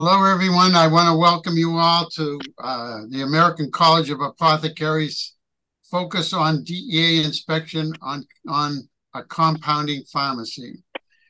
Hello, everyone. I want to welcome you all to the American College of Apothecaries focus on DEA inspection on a compounding pharmacy.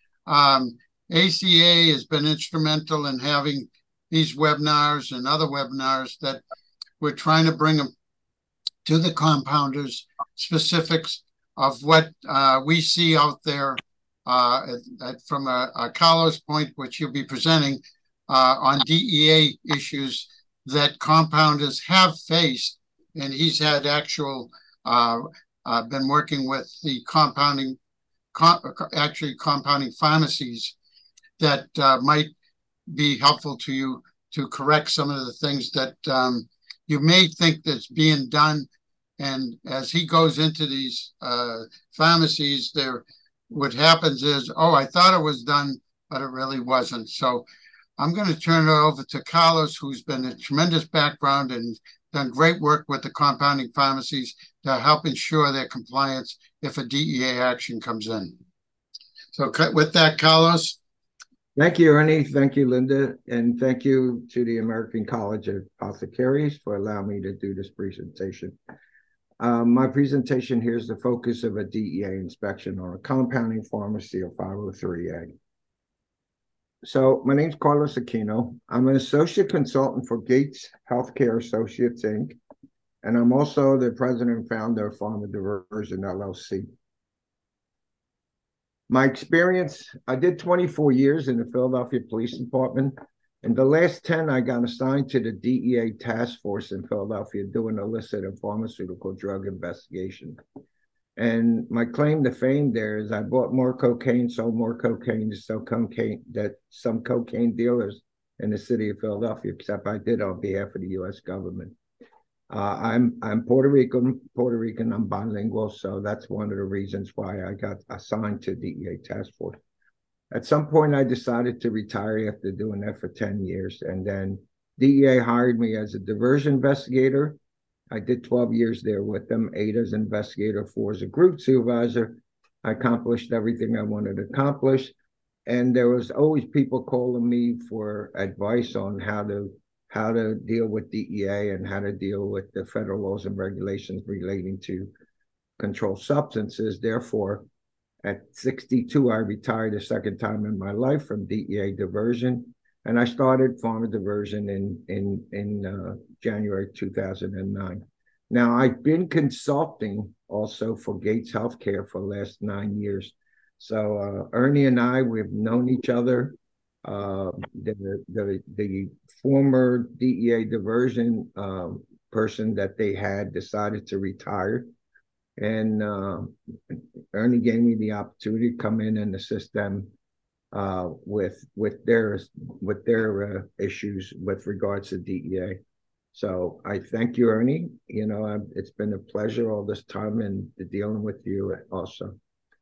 ACA has been instrumental in having these webinars and other webinars that we're trying to bring them to the compounders, specifics of what we see out there from a Carlos point, which you'll be presenting on DEA issues that compounders have faced. And he's had actual, been working with the compounding pharmacies that might be helpful to you to correct some of the things that you may think that's being done. And as he goes into these pharmacies, what happens is, oh, I thought it was done, but it really wasn't. So I'm going to turn it over to Carlos, who's been a tremendous background and done great work with the compounding pharmacies to help ensure their compliance if a DEA action comes in. So with that, Carlos. Thank you, Ernie. Thank you, Linda. And thank you to the American College of Apothecaries for allowing me to do this presentation. My presentation here is the focus of a DEA inspection on a compounding pharmacy of 503A. So my name's Carlos Aquino. I'm an associate consultant for Gates Healthcare Associates, Inc. And I'm also the president and founder of Pharma Diversion, LLC. My experience, I did 24 years in the Philadelphia Police Department. In the last 10, I got assigned to the DEA task force in Philadelphia doing illicit and pharmaceutical drug investigation. And my claim to fame there is I bought more cocaine, sold more cocaine to sell cocaine that some cocaine dealers in the city of Philadelphia, except I did on behalf of the U.S. government. I'm Puerto Rican, I'm bilingual, so that's one of the reasons why I got assigned to DEA task force. At some point, I decided to retire after doing that for 10 years, and then DEA hired me as a diversion investigator. I did 12 years there with them, 8 as investigator, 4 as a group supervisor. I accomplished everything I wanted to accomplish. And there was always people calling me for advice on how to deal with DEA and how to deal with the federal laws and regulations relating to controlled substances. Therefore, at 62, I retired a second time in my life from DEA diversion. And I started Pharma Diversion in January 2009. Now, I've been consulting also for Gates Healthcare for the last 9 years. So Ernie and I, we've known each other. The former DEA diversion person that they had decided to retire. And Ernie gave me the opportunity to come in and assist them with their issues with regards to DEA. So I thank you, Ernie. You know, it's been a pleasure all this time and dealing with you also.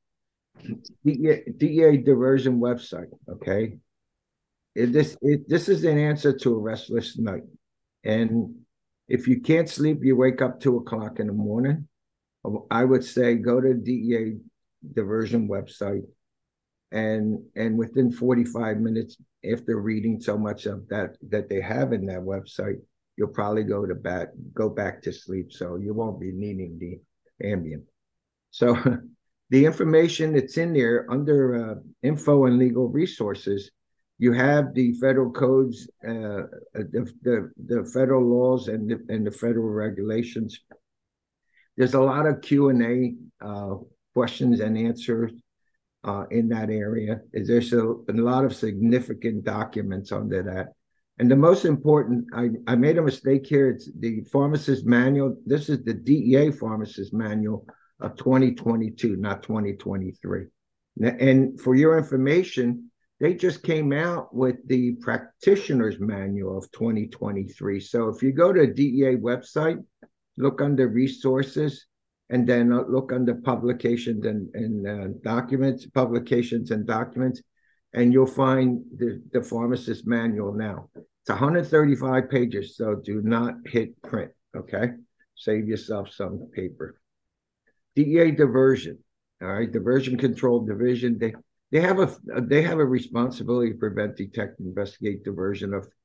DEA diversion website, okay? This is an answer to a restless night. And if you can't sleep, you wake up 2 o'clock in the morning. I would say go to DEA diversion website, and within 45 minutes after reading so much of that they have in that website, you'll probably go back to sleep, so you won't be needing the Ambien. So the information that's in there under info and legal resources, you have the federal codes, the federal laws and the federal regulations. There's a lot of Q&A questions and answers in that area. There's a lot of significant documents under that. And the most important, I made a mistake here. It's the pharmacist manual. This is the DEA pharmacist manual of 2022, not 2023. And for your information, they just came out with the practitioner's manual of 2023. So if you go to the DEA website, look under resources, and then look under publications and documents, publications and documents, and you'll find the pharmacist manual now. It's 135 pages, so do not hit print, okay? Save yourself some paper. DEA diversion, all right? Diversion Control Division, they have a responsibility to prevent, detect, investigate diversion of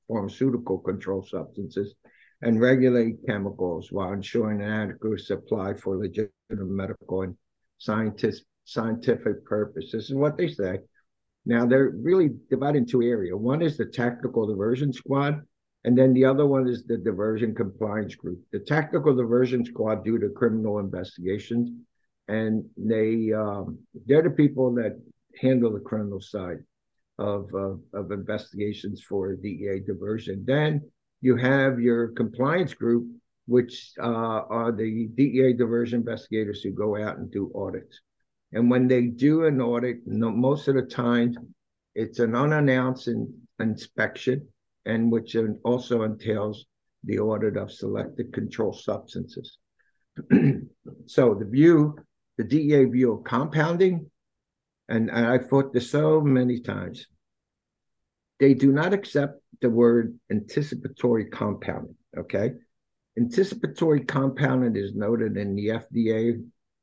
pharmaceutical controlled substances and regulate chemicals while ensuring an adequate supply for legitimate medical and scientific purpose. This is what they say. Now, they're really divided into two areas. One is the Tactical Diversion Squad, and then the other one is the Diversion Compliance Group. The Tactical Diversion Squad do the criminal investigations, and they're the people that handle the criminal side of investigations for DEA diversion. Then you have your compliance group, which are the DEA diversion investigators who go out and do audits. And when they do an audit, most of the time, it's an unannounced inspection, and which also entails the audit of selected controlled substances. So the DEA view of compounding, and I've thought this so many times, they do not accept the word anticipatory compounding, okay? Anticipatory compounding is noted in the FDA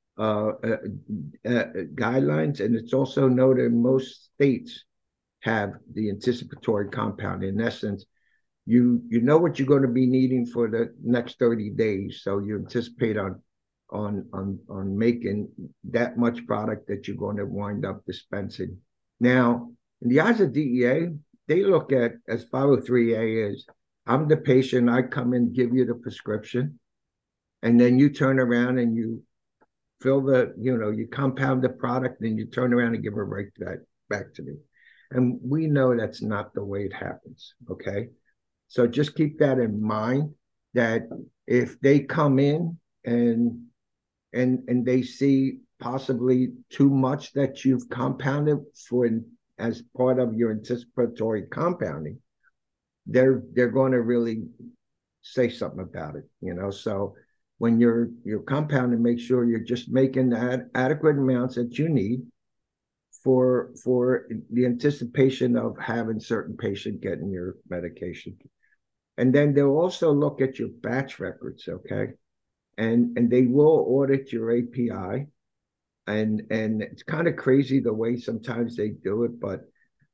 guidelines, and it's also noted most states have the anticipatory compound. In essence, you know what you're going to be needing for the next 30 days, so you anticipate on making that much product that you're going to wind up dispensing. Now, in the eyes of DEA, they look at as 503A is, I'm the patient, I come in, give you the prescription, and then you turn around and you fill you compound the product, and you turn around and give it right back to me. And we know that's not the way it happens, okay? So just keep that in mind, that if they come in and they see possibly too much that you've compounded as part of your anticipatory compounding, they're going to really say something about it, So when you're compounding, make sure you're just making the adequate amounts that you need for the anticipation of having certain patient getting your medication. And then they'll also look at your batch records, okay? And they will audit your API. And it's kind of crazy the way sometimes they do it, but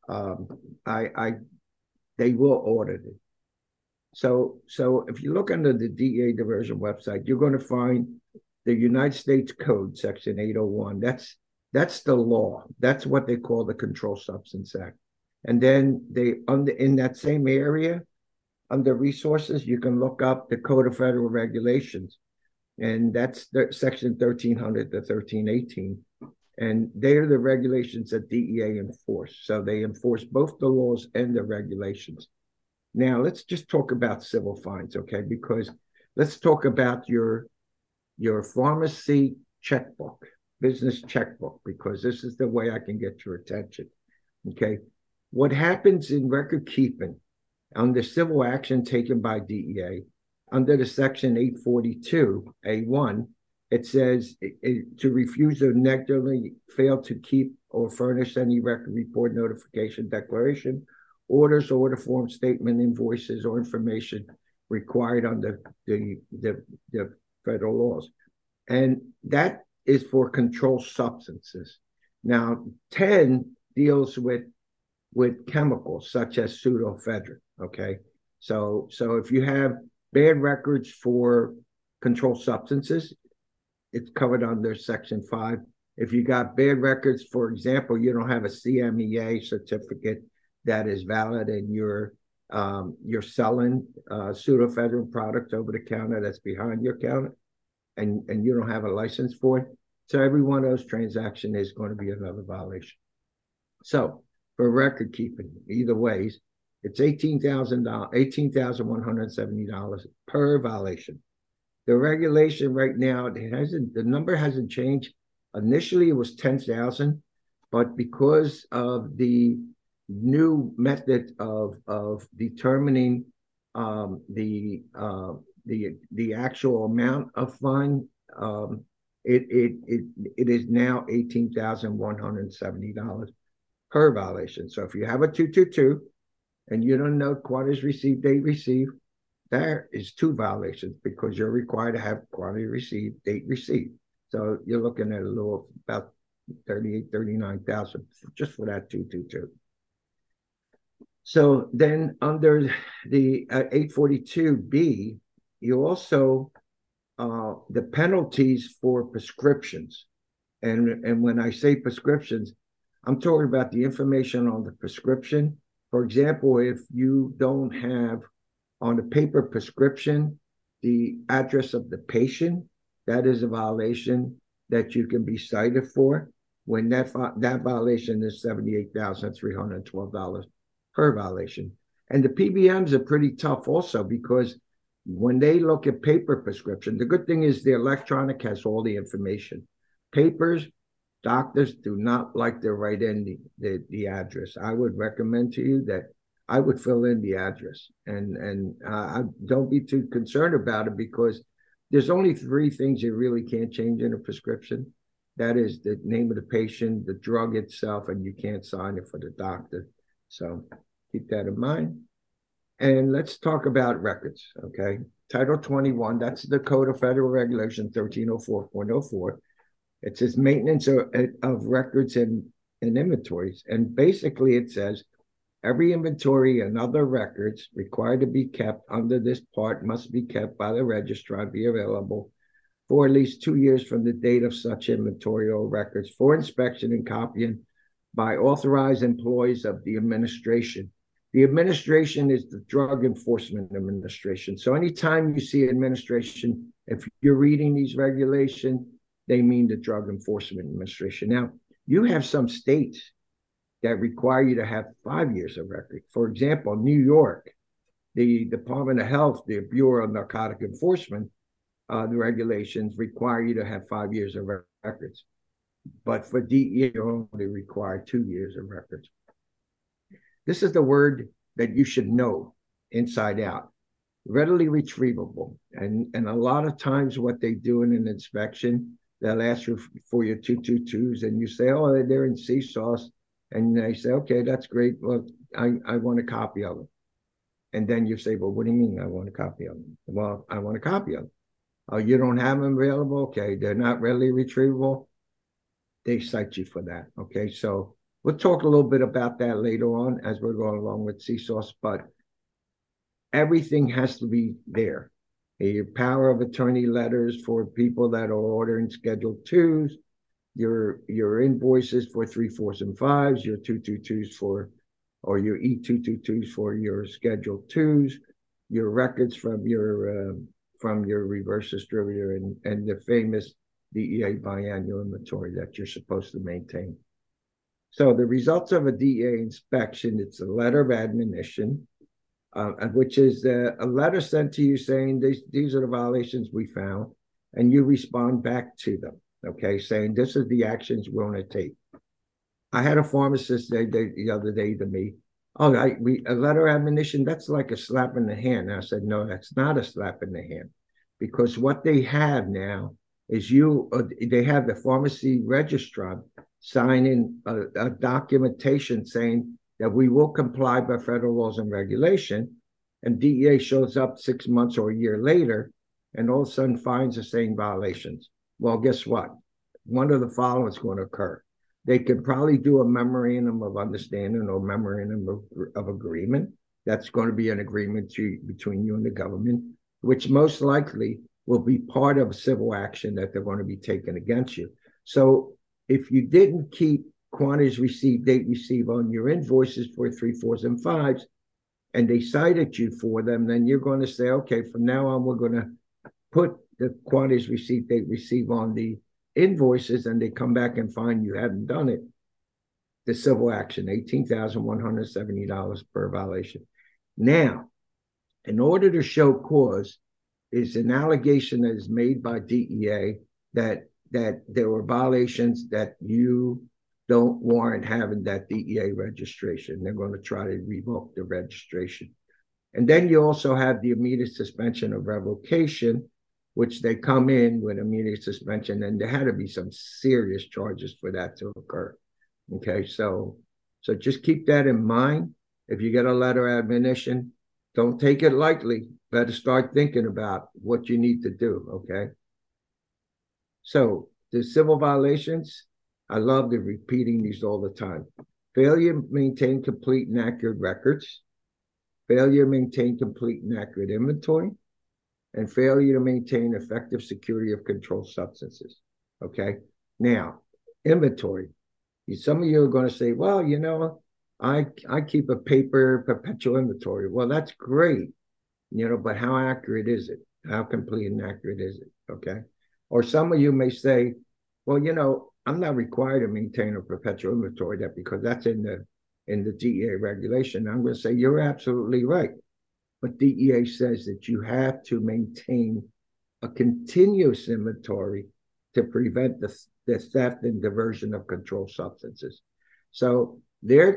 they will audit it. So if you look under the DEA diversion website, you're going to find the United States Code, Section 801. That's the law. That's what they call the Controlled Substance Act. And then in that same area, under resources, you can look up the Code of Federal Regulations, and that's Section 1300 to 1318. And they are the regulations that DEA enforce. So they enforce both the laws and the regulations. Now, let's just talk about civil fines, okay? Because let's talk about your pharmacy checkbook, business checkbook, because this is the way I can get your attention, okay? What happens in record keeping under civil action taken by DEA, under the Section 842A1, it says to refuse or negligently fail to keep or furnish any record, report, notification, declaration, orders, order form, statement, invoices, or information required under the federal laws. And that is for controlled substances. Now, 10 deals with chemicals such as pseudoephedrine, okay? So if you have bad records for controlled substances, it's covered under Section 5. If you got bad records, for example, you don't have a CMEA certificate that is valid, and you're selling pseudoephedrine product over the counter that's behind your counter, and you don't have a license for it. So every one of those transactions is going to be another violation. So for record keeping, either ways, it's $18,170 per violation. The regulation right now, the number hasn't changed. Initially, it was 10,000, but because of the new method of determining the actual amount of fine, it is now $18,170 per violation. So if you have a 222 and you don't know quantities received, date received, there is 2 violations, because you're required to have quantity received, date received. So you're looking at a little about 38,000, 39,000 just for that 222. So then under the 842B, you also, the penalties for prescriptions. And when I say prescriptions, I'm talking about the information on the prescription. For example, if you don't have on the paper prescription the address of the patient, that is a violation that you can be cited for. When that violation is $78,312 per violation. And the PBMs are pretty tough also, because when they look at paper prescription, the good thing is the electronic has all the information. Papers, doctors do not like to write in the address. I would recommend to you that I would fill in the address, and don't be too concerned about it, because there's only three things you really can't change in a prescription. That is the name of the patient, the drug itself, and you can't sign it for the doctor. So keep that in mind. And let's talk about records, okay? Title 21, that's the Code of Federal Regulation 1304.04. It says maintenance of records and inventories. And basically it says every inventory and other records required to be kept under this part must be kept by the registrar and be available for at least 2 years from the date of such inventory or records for inspection and copying by authorized employees of the administration. The administration is the Drug Enforcement Administration. So anytime you see administration, if you're reading these regulations, they mean the Drug Enforcement Administration. Now, you have some states that require you to have 5 years of record. For example, New York, the Department of Health, the Bureau of Narcotic Enforcement, the regulations require you to have 5 years of records. But for DEA, you only require 2 years of records. This is the word that you should know inside out. Readily retrievable. And a lot of times what they do in an inspection, they'll ask you for your 222s, and you say, oh, they're in CSAUS. And they say, okay, that's great. Well, I want a copy of them. And then you say, well, what do you mean I want a copy of them? Well, I want a copy of them. Oh, you don't have them available? Okay, they're not readily retrievable. They cite you for that. Okay, so we'll talk a little bit about that later on as we're going along with CSAUS, but everything has to be there. Your power of attorney letters for people that are ordering Schedule 2s, your invoices for 3, 4s, and 5s, your 222s for, or your E222s for your Schedule 2s, your records from your reverse distributor, and the famous DEA biannual inventory that you're supposed to maintain. So the results of a DEA inspection, it's a letter of admonition, which is a letter sent to you saying these are the violations we found, and you respond back to them, okay, saying this is the actions we're going to take. I had a pharmacist say the other day to me, oh, a letter of admonition, that's like a slap in the hand. And I said, no, that's not a slap in the hand, because what they have now is they have the pharmacy registrar signing a documentation saying that we will comply by federal laws and regulation, and DEA shows up 6 months or a year later, and all of a sudden finds the same violations. Well, guess what? One of the following is going to occur. They could probably do a memorandum of understanding or memorandum of agreement. That's going to be an agreement between you and the government, which most likely will be part of civil action that they're going to be taking against you. So if you didn't keep quantities received, date received on your invoices for 3, 4s, and 5s, and they cited you for them, then you're going to say, okay, from now on, we're going to put the quantities received, date received on the invoices, and they come back and find you hadn't done it. The civil action, $18,170 per violation. Now, in order to show cause, is an allegation that is made by DEA that there were violations that you don't warrant having that DEA registration. They're going to try to revoke the registration. And then you also have the immediate suspension of revocation, which they come in with immediate suspension, and there had to be some serious charges for that to occur. Okay, so just keep that in mind. If you get a letter of admonition, don't take it lightly. Better start thinking about what you need to do, okay? So the civil violations, I love repeating these all the time. failure to maintain complete and accurate records, failure to maintain complete and accurate inventory, and failure to maintain effective security of controlled substances. Okay. Now, inventory. Some of you are going to say, well, I keep a paper perpetual inventory. Well, that's great, but how accurate is it? How complete and accurate is it? Okay. Or some of you may say, well, I'm not required to maintain a perpetual inventory because that's in the DEA regulation. I'm going to say you're absolutely right. But DEA says that you have to maintain a continuous inventory to prevent the theft and diversion of controlled substances. So their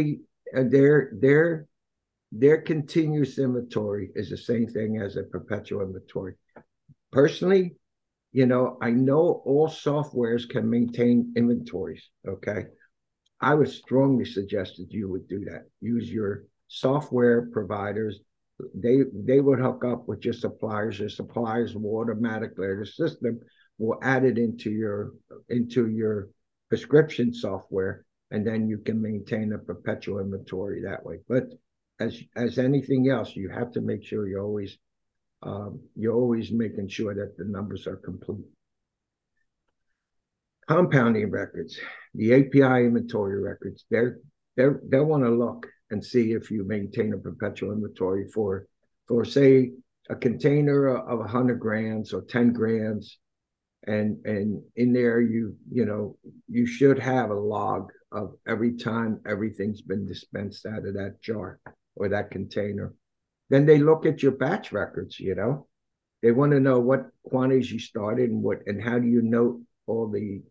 continuous inventory is the same thing as a perpetual inventory. Personally, I know all softwares can maintain inventories. Okay. I would strongly suggest that you would do that. Use your software providers. They would hook up with your suppliers. Your suppliers will automatically, the system will add it into your prescription software, and then you can maintain a perpetual inventory that way. But as anything else, you have to make sure you're always making sure that the numbers are complete. Compounding records, the API inventory records, they'll want to look and see if you maintain a perpetual inventory for say a container of 100 grams or 10 grams, and in there you should have a log of every time everything's been dispensed out of that jar or that container. Then they look at your batch records. They want to know what quantities you started and how do you note all the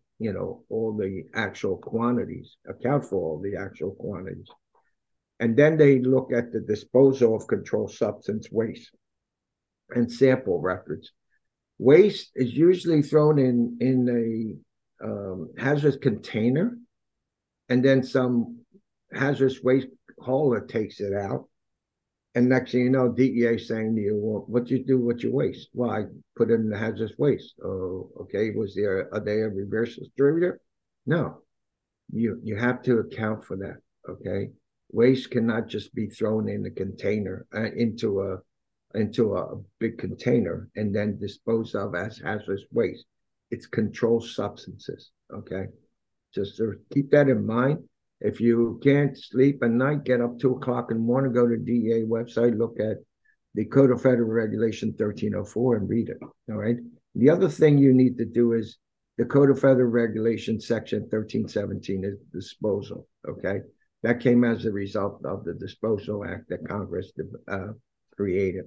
actual quantities, account for all the actual quantities. And then they look at the disposal of controlled substance waste and sample records. Waste is usually thrown in a hazardous container, and then some hazardous waste hauler takes it out. And next thing you know, DEA saying to you, well, what do you do with your waste? Well, I put it in the hazardous waste. Oh, okay. Are they a reverse distributor? No. You have to account for that. Okay. Waste cannot just be thrown in a container, into a big container and then disposed of as hazardous waste. It's controlled substances. Okay. Just keep that in mind. If you can't sleep at night, get up 2 o'clock in the morning, go to DEA website, look at the Code of Federal Regulation 1304 and read it. All right. The other thing you need to do is the Code of Federal Regulation section 1317 is disposal. Okay. That came as a result of the Disposal Act that Congress created.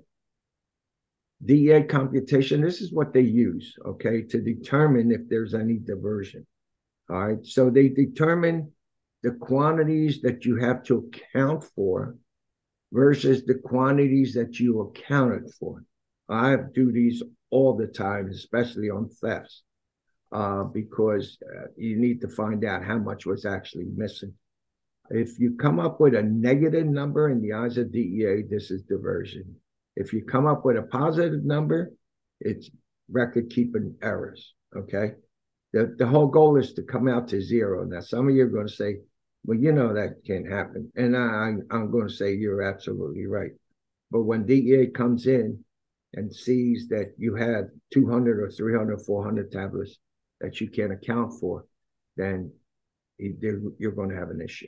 DEA computation, this is what they use, okay, to determine if there's any diversion. All right. So they determine the quantities that you have to account for versus the quantities that you accounted for. I do these all the time, especially on thefts, because you need to find out how much was actually missing. If you come up with a negative number in the eyes of DEA, this is diversion. If you come up with a positive number, it's record keeping errors, okay? The whole goal is to come out to zero. Now, some of you are going to say, well, that can't happen. And I'm going to say you're absolutely right. But when DEA comes in and sees that you have 200 or 300, 400 tablets that you can't account for, then you're going to have an issue.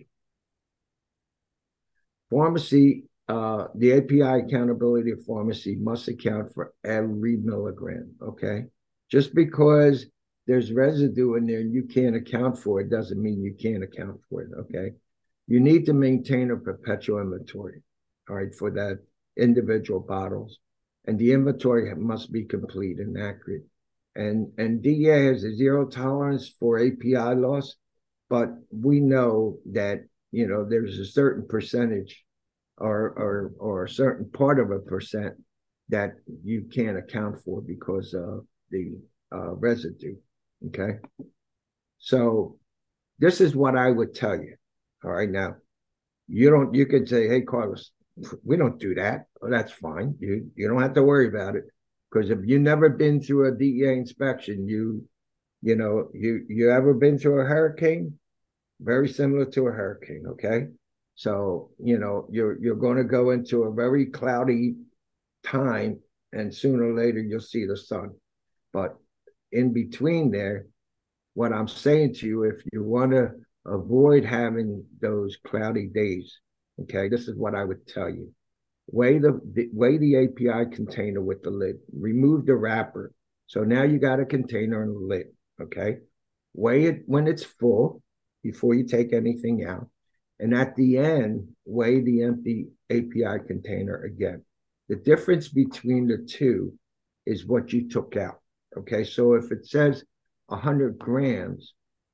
Pharmacy, the API accountability of pharmacy must account for every milligram, okay? Just because there's residue in there and you can't account for it doesn't mean you can't account for it, okay? You need to maintain a perpetual inventory, all right, for that individual bottles. And the inventory must be complete and accurate. And DEA has a zero tolerance for API loss, but we know that, there's a certain percentage or a certain part of a percent that you can't account for because of the residue. Okay. So this is what I would tell you. All right. Now you could say, hey, Carlos, we don't do that. Well, that's fine. You don't have to worry about it. Because if you've never been through a DEA inspection, you ever been through a hurricane? very similar to a hurricane, okay? So, you're going to go into a very cloudy time, and sooner or later you'll see the sun. But in between there, what I'm saying to you, if you want to avoid having those cloudy days, okay, this is what I would tell you. Weigh the API container with the lid. Remove the wrapper. So now you got a container and a lid, okay? Weigh it when it's full before you take anything out. And at the end, weigh the empty API container again. The difference between the two is what you took out, okay? So if it says 100 grams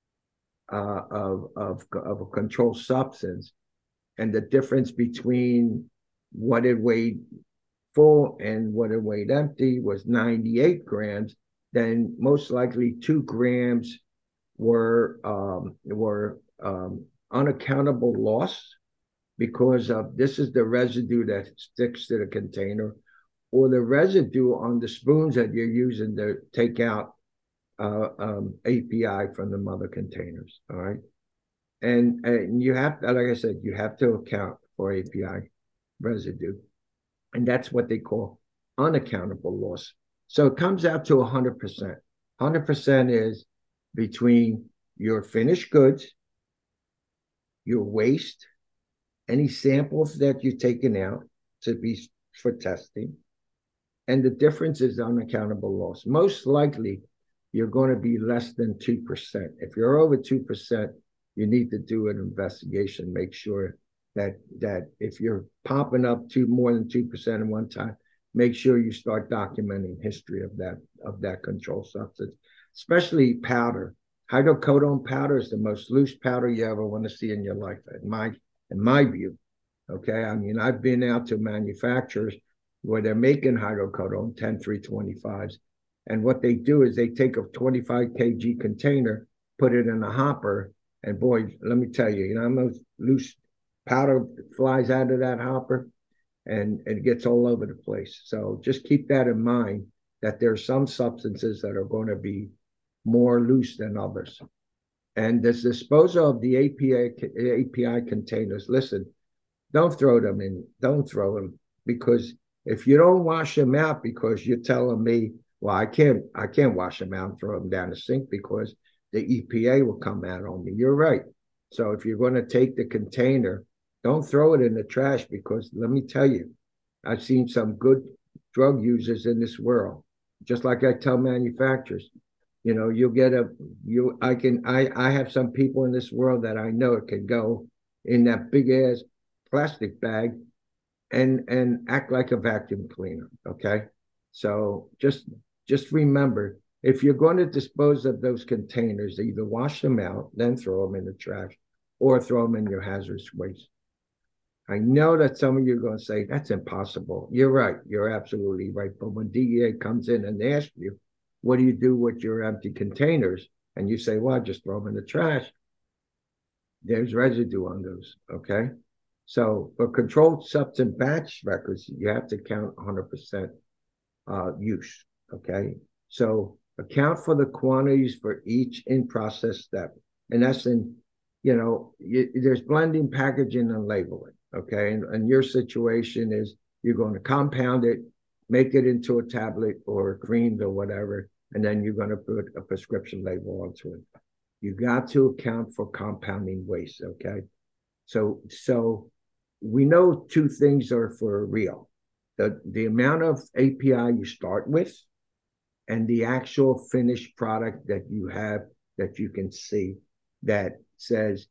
of a controlled substance, and the difference between what it weighed full and what it weighed empty was 98 grams, then most likely 2 grams were unaccountable loss, because of this is the residue that sticks to the container, or the residue on the spoons that you're using to take out API from the mother containers. All right. And you have, like I said, you have to account for API residue. And that's what they call unaccountable loss. So it comes out to 100%. 100% is between your finished goods, your waste, any samples that you've taken out to be for testing, and the difference is unaccountable loss. Most likely, you're going to be less than 2%. If you're over 2%, you need to do an investigation. Make sure that if you're popping up to more than 2% at one time, make sure you start documenting history of that controlled substance, especially powder. Hydrocodone powder is the most loose powder you ever want to see in your life, in my view. Okay, I mean, I've been out to manufacturers where they're making hydrocodone 10-325s, and what they do is they take a 25 kg container, put it in a hopper, and boy, let me tell you, how much loose powder flies out of that hopper, and it gets all over the place. So just keep that in mind, that there's some substances that are going to be more loose than others. And this disposal of the API containers, listen, don't throw them, because if you don't wash them out, because you're telling me, well, I can't wash them out and throw them down the sink because the EPA will come out on me. You're right. So if you're going to take the container, don't throw it in the trash, because let me tell you, I've seen some good drug users in this world. Just like I tell manufacturers, you'll get I have some people in this world that I know it can go in that big ass plastic bag and act like a vacuum cleaner. Okay. So just remember, if you're going to dispose of those containers, either wash them out, then throw them in the trash, or throw them in your hazardous waste. I know that some of you are going to say, that's impossible. You're right. You're absolutely right. But when DEA comes in and they ask you, what do you do with your empty containers? And you say, well, just throw them in the trash. There's residue on those, okay? So for controlled substance batch records, you have to count 100% use, okay? So account for the quantities for each in-process step. And that's there's blending, packaging, and labeling, okay? And your situation is you're going to compound it, make it into a tablet or creamed or whatever, and then you're going to put a prescription label onto it. You got to account for compounding waste, okay? So we know two things are for real. The amount of API you start with, and the actual finished product that you have, that you can see, that says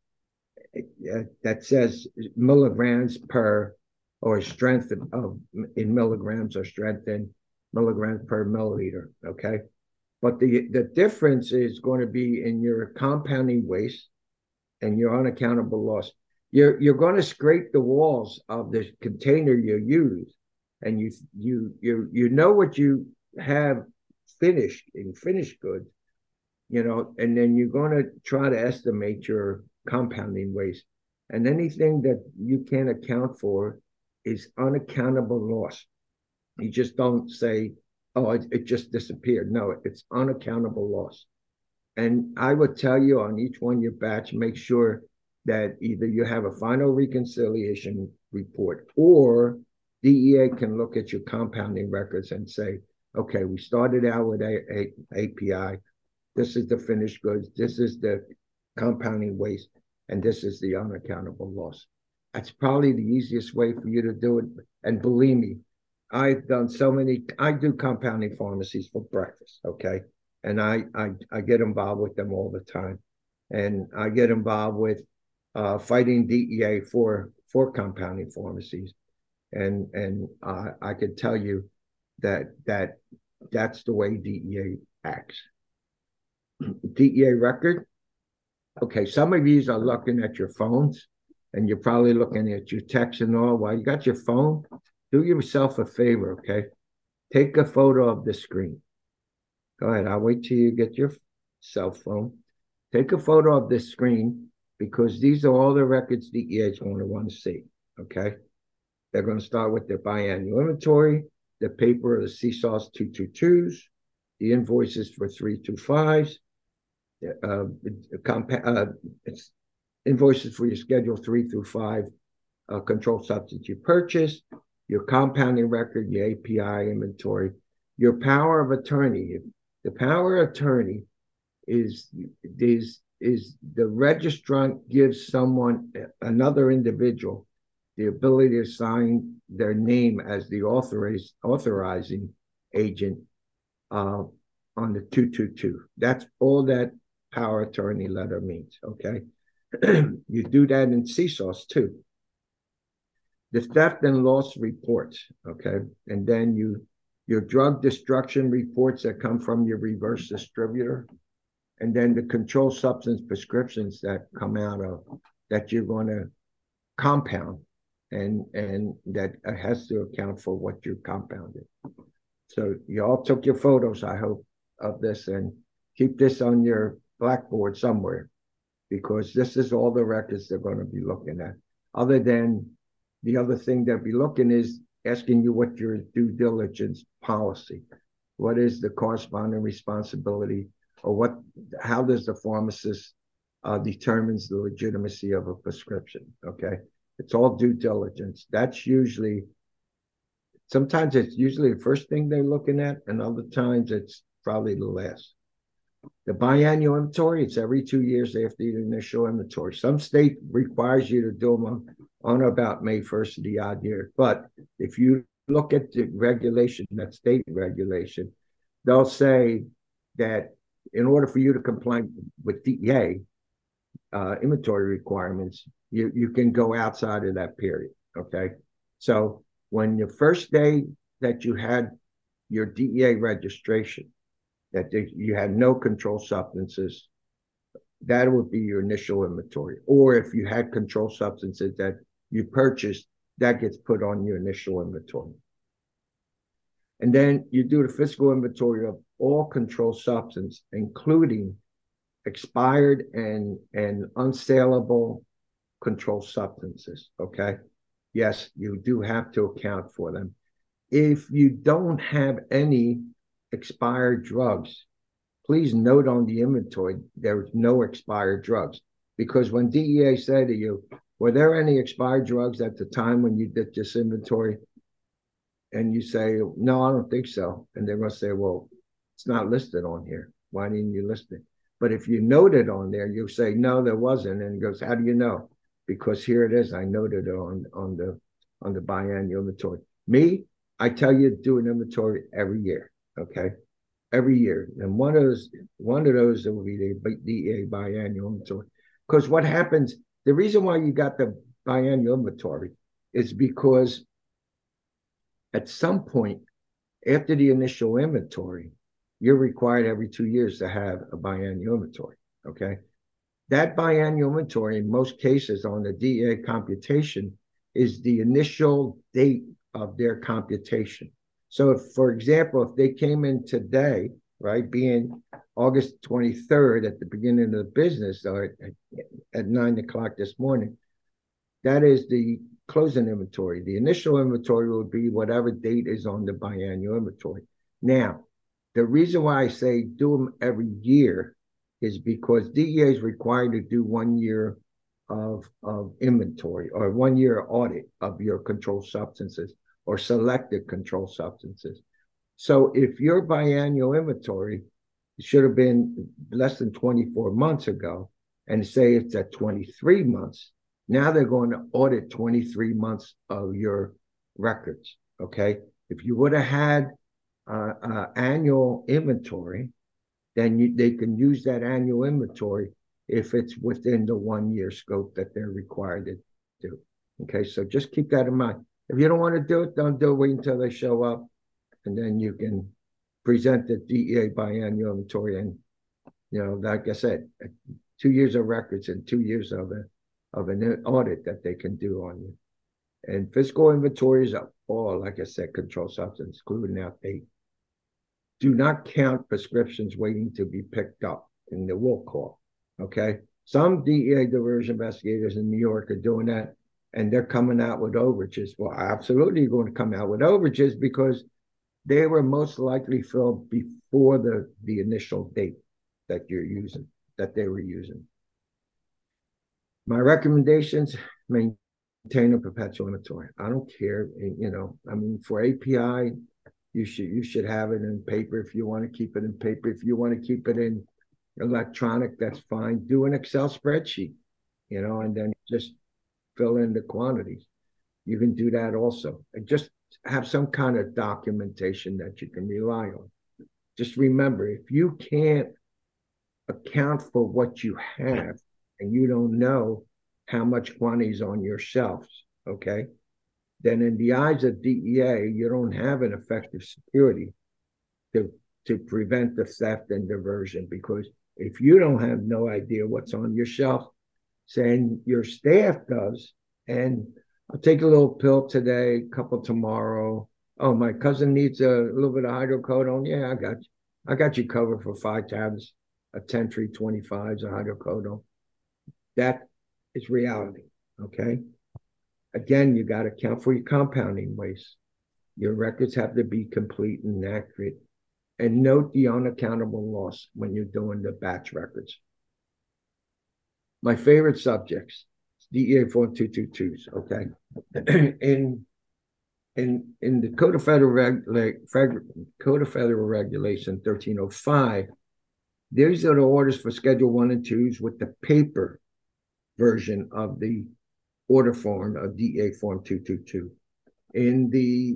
milligrams per, or strength in milligrams, or strength in milligrams per milliliter, okay? But the difference is going to be in your compounding waste and your unaccountable loss. You're going to scrape the walls of the container you use, and you know what you have finished in finished goods, and then you're going to try to estimate your compounding waste, and anything that you can't account for is unaccountable loss. You just don't say, oh, it just disappeared. No, it's unaccountable loss. And I would tell you on each one your batch, make sure that either you have a final reconciliation report, or DEA can look at your compounding records and say, okay, we started out with API. This is the finished goods. This is the compounding waste. And this is the unaccountable loss. That's probably the easiest way for you to do it. And believe me, I've done so many, I do compounding pharmacies for breakfast, okay? And I get involved with them all the time. And I get involved with fighting DEA for compounding pharmacies. And I could tell you that's the way DEA acts. DEA record. Okay, some of you are looking at your phones, and you're probably looking at your texts and all. While you got your phone, do yourself a favor, okay? Take a photo of the screen. Go ahead. I'll wait till you get your cell phone. Take a photo of this screen, because these are all the records DEA is going to want to see, okay? They're going to start with their biannual inventory, the paper of the CSAWS 222s, the invoices for 325s, invoices for your Schedule 3 through 5 controlled substance you purchased, your compounding record, your API inventory, your power of attorney. The power of attorney is the registrant gives someone, another individual, the ability to sign their name as the authorizing agent on the 222. That's all that power attorney letter means, okay? You do that in CSAWS too. The theft and loss reports, okay? And then your drug destruction reports that come from your reverse distributor, and then the controlled substance prescriptions that come out of that you're going to compound, and that has to account for what you compounded. So you all took your photos, I hope, of this, and keep this on your blackboard somewhere, because this is all the records they're going to be looking at. Other than the other thing they'll be looking is asking you what your due diligence policy, what is the corresponding responsibility, or how does the pharmacist determines the legitimacy of a prescription, okay? It's all due diligence. That's usually, sometimes it's usually the first thing they're looking at, and other times it's probably the last. The biannual inventory, it's every 2 years after the initial inventory. Some state requires you to do them on or about May 1st of the odd year. But if you look at the regulation, that state regulation, they'll say that in order for you to comply with DEA inventory requirements, you can go outside of that period, okay? So when your first day that you had your DEA registration, that you had no controlled substances, that would be your initial inventory. Or if you had controlled substances that you purchased, that gets put on your initial inventory. And then you do the physical inventory of all controlled substance, including expired and unsaleable controlled substances, okay? Yes, you do have to account for them. If you don't have any expired drugs, please note on the inventory there's no expired drugs, because when DEA say to you, were there any expired drugs at the time when you did this inventory? And you say, no, I don't think so. And they're going to say, well, it's not listed on here. Why didn't you list it? But if you note it on there, you say, no, there wasn't. And he goes, how do you know? Because here it is. I noted it on the biannual inventory. Me, I tell you to do an inventory every year. Okay, every year. And one of those will be the DEA biannual inventory. Because what happens, the reason why you got the biannual inventory is because at some point after the initial inventory, you're required every 2 years to have a biannual inventory, okay? That biannual inventory, in most cases on the DEA computation, is the initial date of their computation. So if, for example, if they came in today, right, being August 23rd at the beginning of the business, or at 9 o'clock this morning, that is the closing inventory. The initial inventory will be whatever date is on the biannual inventory. Now, the reason why I say do them every year is because DEA is required to do 1 year of inventory, or 1 year audit of your controlled substances or selected controlled substances. So if your biannual inventory should have been less than 24 months ago, and say it's at 23 months, now they're going to audit 23 months of your records. Okay. If you would have had annual inventory, then they can use that annual inventory if it's within the 1 year scope that they're required to do. Okay, so just keep that in mind. If you don't want to do it, don't do it. Wait until they show up, and then you can present the DEA biannual inventory. And like I said, 2 years of records and 2 years of an audit that they can do on you. And physical inventories are all, like I said, controlled substance, including outdate. Do not count prescriptions waiting to be picked up in the will call. Okay. Some DEA diversion investigators in New York are doing that, and they're coming out with overages. Well, absolutely, you're going to come out with overages because they were most likely filled before the initial date that they were using. My recommendations: maintain a perpetual inventory. I don't care, for API, you should have it in paper if you want to keep it in paper. If you want to keep it in electronic, that's fine. Do an Excel spreadsheet, and then just fill in the quantities. You can do that also. And just have some kind of documentation that you can rely on. Just remember, if you can't account for what you have and you don't know how much quantity is on your shelves, okay, then in the eyes of DEA, you don't have an effective security to prevent the theft and diversion. Because if you don't have no idea what's on your shelf, saying your staff does, and I'll take a little pill today, a couple tomorrow. Oh, my cousin needs a little bit of hydrocodone. Yeah, I got you covered for 5 tabs, a 10 325s of hydrocodone. That is reality, okay? Again, you got to account for your compounding waste. Your records have to be complete and accurate. And note the unaccountable loss when you're doing the batch records. My favorite subjects, DEA Form 222s, okay? In the Code of Federal Regulation 1305, these are the orders for Schedule 1 and 2s with the paper version of the order form of DEA Form 222. In the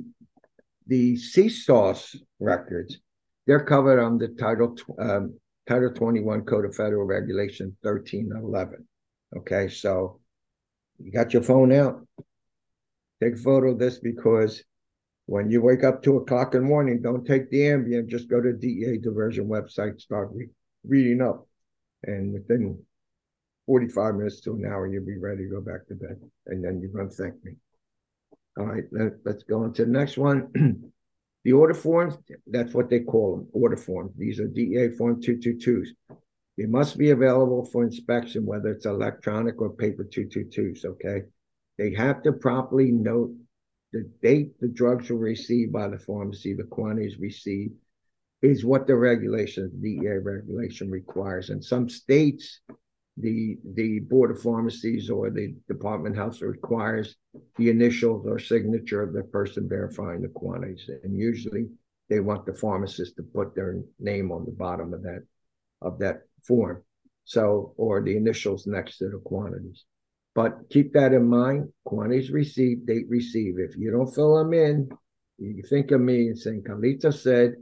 CSAUS records, they're covered on the Title 21 Code of Federal Regulation 1311. Okay, so you got your phone out. Take a photo of this, because when you wake up 2 o'clock in the morning, don't take the Ambien. Just go to DEA diversion website, start reading up, and within 45 minutes to an hour, you'll be ready to go back to bed, and then you're going to thank me. All right, let's go on to the next one. The order forms, that's what they call them, order forms. These are DEA Form 222s. They must be available for inspection, whether it's electronic or paper 222s, okay? They have to properly note the date the drugs were received by the pharmacy, the quantities received, is what the DEA regulation requires. In some states, the Board of Pharmacies or the Department of Health requires the initials or signature of the person verifying the quantities. And usually they want the pharmacist to put their name on the bottom of that form. So, or the initials next to the quantities. But keep that in mind: quantities received, date received. If you don't fill them in, you think of me and saying, Carlito said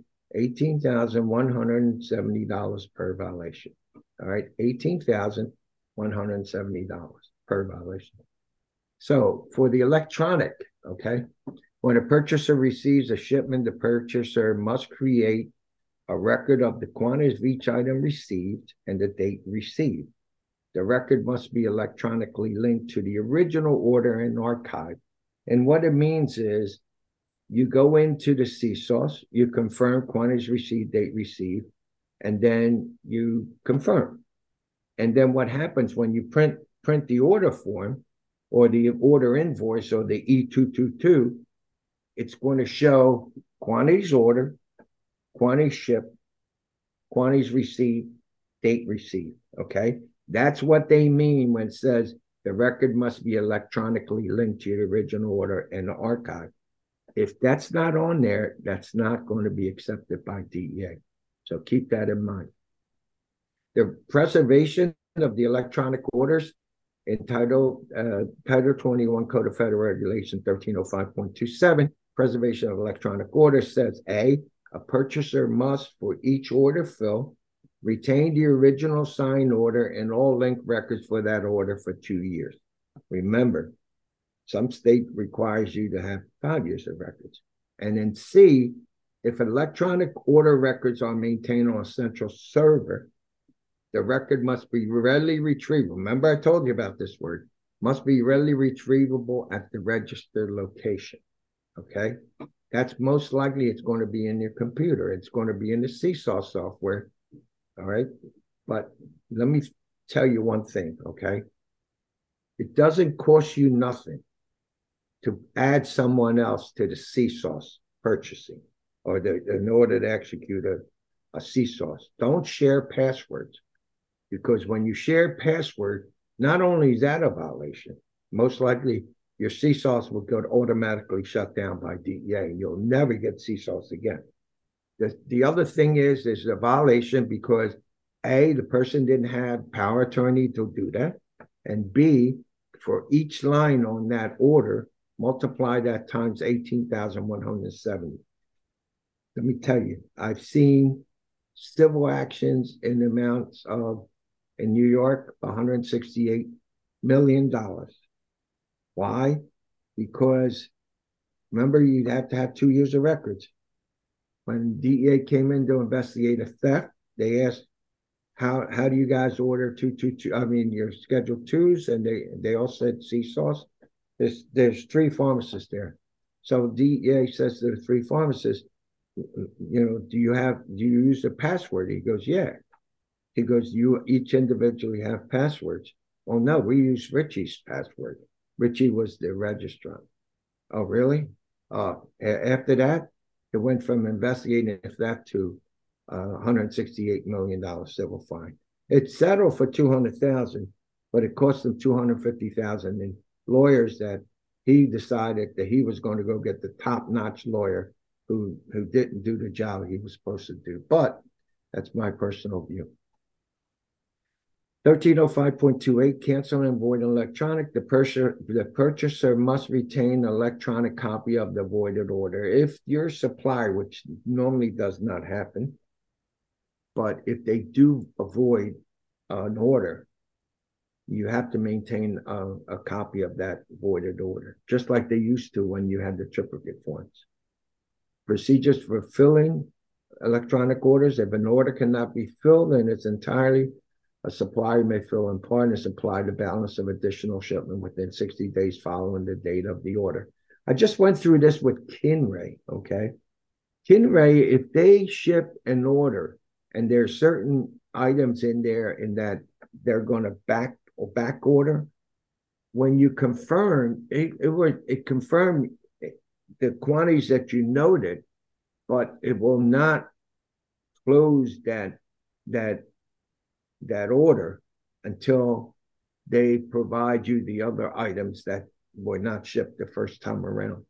$18,170 per violation. All right, $18,170 per violation. So for the electronic, okay, when a purchaser receives a shipment, the purchaser must create a record of the quantities of each item received and the date received. The record must be electronically linked to the original order and archived. And what it means is you go into the CSAUS, you confirm quantities received, date received, and then you confirm. And then what happens when you print the order form or the order invoice or the E222, it's going to show quantities ordered, quantities shipped, quantities received, date received, okay? That's what they mean when it says the record must be electronically linked to your original order and the archive. If that's not on there, that's not going to be accepted by DEA. So keep that in mind. The preservation of the electronic orders in Title 21 Code of Federal Regulation 1305.27, preservation of electronic orders says a purchaser must, for each order fill, retain the original signed order and all linked records for that order for 2 years. Remember, some state requires you to have 5 years of records. And then C, if electronic order records are maintained on a central server, the record must be readily retrievable. Remember I told you about this word. Must be readily retrievable at the registered location, okay? That's most likely it's going to be in your computer. It's going to be in the Seesaw software, all right? But let me tell you one thing, okay? It doesn't cost you nothing to add someone else to the Seesaw purchasing or in order to execute a Seesaw. Don't share passwords, because when you share password, not only is that a violation, most likely your Seesaws will go automatically shut down by DEA. You'll never get Seesaws again. The other thing is a violation because A, the person didn't have power attorney to do that, and B, for each line on that order, multiply that times 18,170. Let me tell you, I've seen civil actions in the amounts of, in New York, $168 million. Why? Because remember, you'd have to have 2 years of records. When DEA came in to investigate a theft, they asked, how do you guys order 222? I mean, your Schedule 2s, and they all said Seesaws. There's 3 pharmacists there. So DEA says to the 3 pharmacists, do you use the password? He goes, yeah. He goes, you each individually have passwords. Oh, no, we use Richie's password. Richie was the registrant. Oh, really? After that, it went from investigating theft to $168 million civil fine. It settled for $200,000, but it cost them $250,000 in lawyers that he decided that he was going to go get the top-notch lawyer who didn't do the job he was supposed to do. But that's my personal view. 1305.28, cancel and void electronic. The purchaser must retain an electronic copy of the voided order. If your supplier, which normally does not happen, but if they do avoid an order, you have to maintain a copy of that voided order, just like they used to when you had the triplicate forms. Procedures for filling electronic orders. If an order cannot be filled in its entirety, a supplier may fill in part and supply the balance of additional shipment within 60 days following the date of the order. I just went through this with Kinray, okay? Kinray, if they ship an order and there's certain items in there in that they're going to back order, when you confirm, it confirmed the quantities that you noted, but it will not close that order until they provide you the other items that were not shipped the first time around.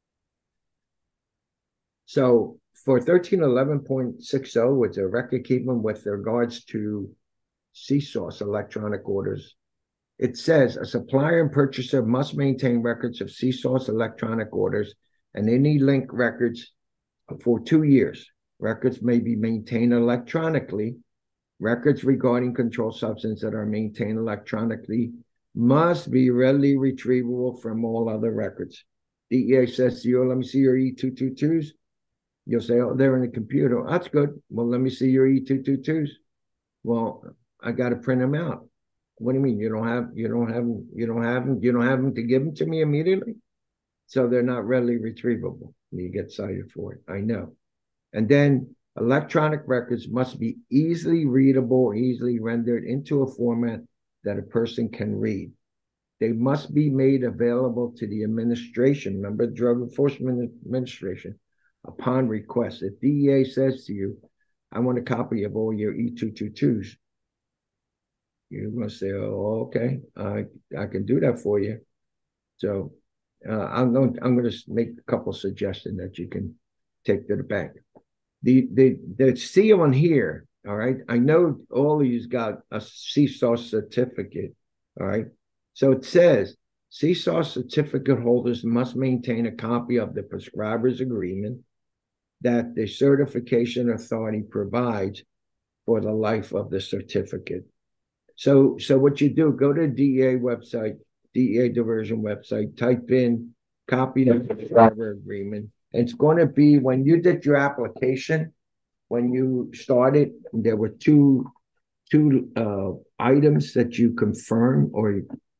So for 1311.60, with the record keeping with regards to Seesaw electronic orders, it says a supplier and purchaser must maintain records of Seesaw electronic orders and any link records for 2 years. Records may be maintained electronically. Records regarding controlled substance that are maintained electronically must be readily retrievable from all other records. DEA says to you, let me see your E222s. You'll say, oh, they're in the computer. Oh, that's good. Well, let me see your E222s. Well, I got to print them out. What do you mean? You don't have them to give them to me immediately? So they're not readily retrievable. You get cited for it. I know. And then electronic records must be easily readable, easily rendered into a format that a person can read. They must be made available to the administration, remember, Drug Enforcement Administration, upon request. If DEA says to you, I want a copy of all your E222s, You're going to say, "Oh, okay, I can do that for you." So I'm going to make a couple suggestions that you can take to the bank. The C on here, all right. I know all of you's got a Seesaw certificate, all right. So it says Seesaw certificate holders must maintain a copy of the prescriber's agreement that the certification authority provides for the life of the certificate. So what you do, go to the DEA website, DEA diversion website, type in copy of the prescriber agreement. And it's going to be when you did your application, when you started, there were two items that you confirm, or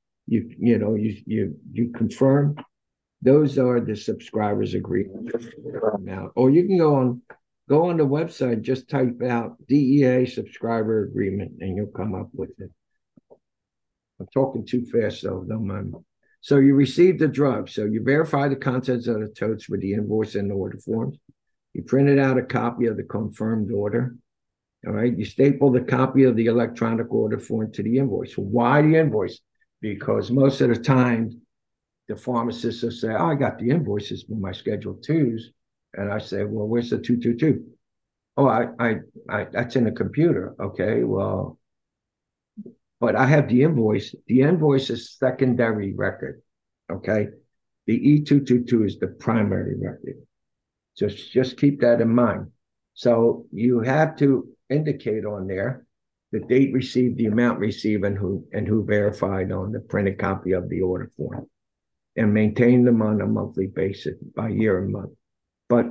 you confirm. Those are the subscribers agreement. Now, or you can go on the website, just type out DEA subscriber agreement, and you'll come up with it. I'm talking too fast, so don't mind me. So you received the drug. So you verify the contents of the totes with the invoice and the order forms. You printed out a copy of the confirmed order. All right. You staple the copy of the electronic order form to the invoice. Why the invoice? Because most of the time, the pharmacist will say, "Oh, I got the invoices for my Schedule 2s." And I say, "Well, where's the 222?" "Oh, I that's in the computer." "Okay, well, but I have the invoice." The invoice is secondary record. Okay. The E222 is the primary record. Just keep that in mind. So you have to indicate on there the date received, the amount received, and who verified on the printed copy of the order form, and maintain them on a monthly basis by year and month. But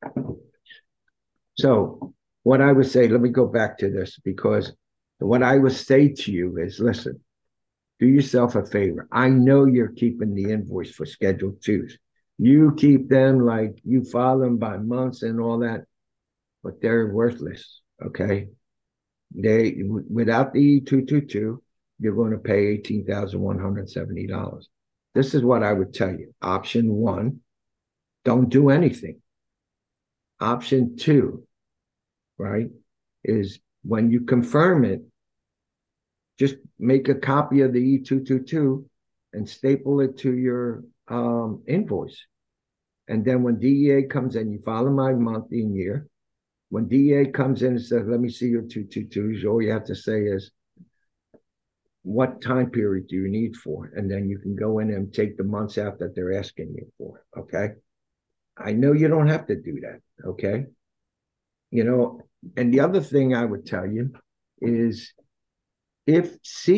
so what I would say, let me go back to this, because what I would say to you is, listen, do yourself a favor. I know you're keeping the invoice for Schedule 2s. You keep them, like you file them by months and all that, but they're worthless, okay? They, without the E222, you're going to pay $18,170. This is what I would tell you. Option 1, don't do anything. Option 2, right, is when you confirm it, just make a copy of the E222 and staple it to your invoice. And then when DEA comes in, you file them by month and year. When DEA comes in and says, "Let me see your 222s," all you have to say is, "What time period do you need for?" And then you can go in and take the months out that they're asking you for, okay? I know you don't have to do that, okay? And the other thing I would tell you is, if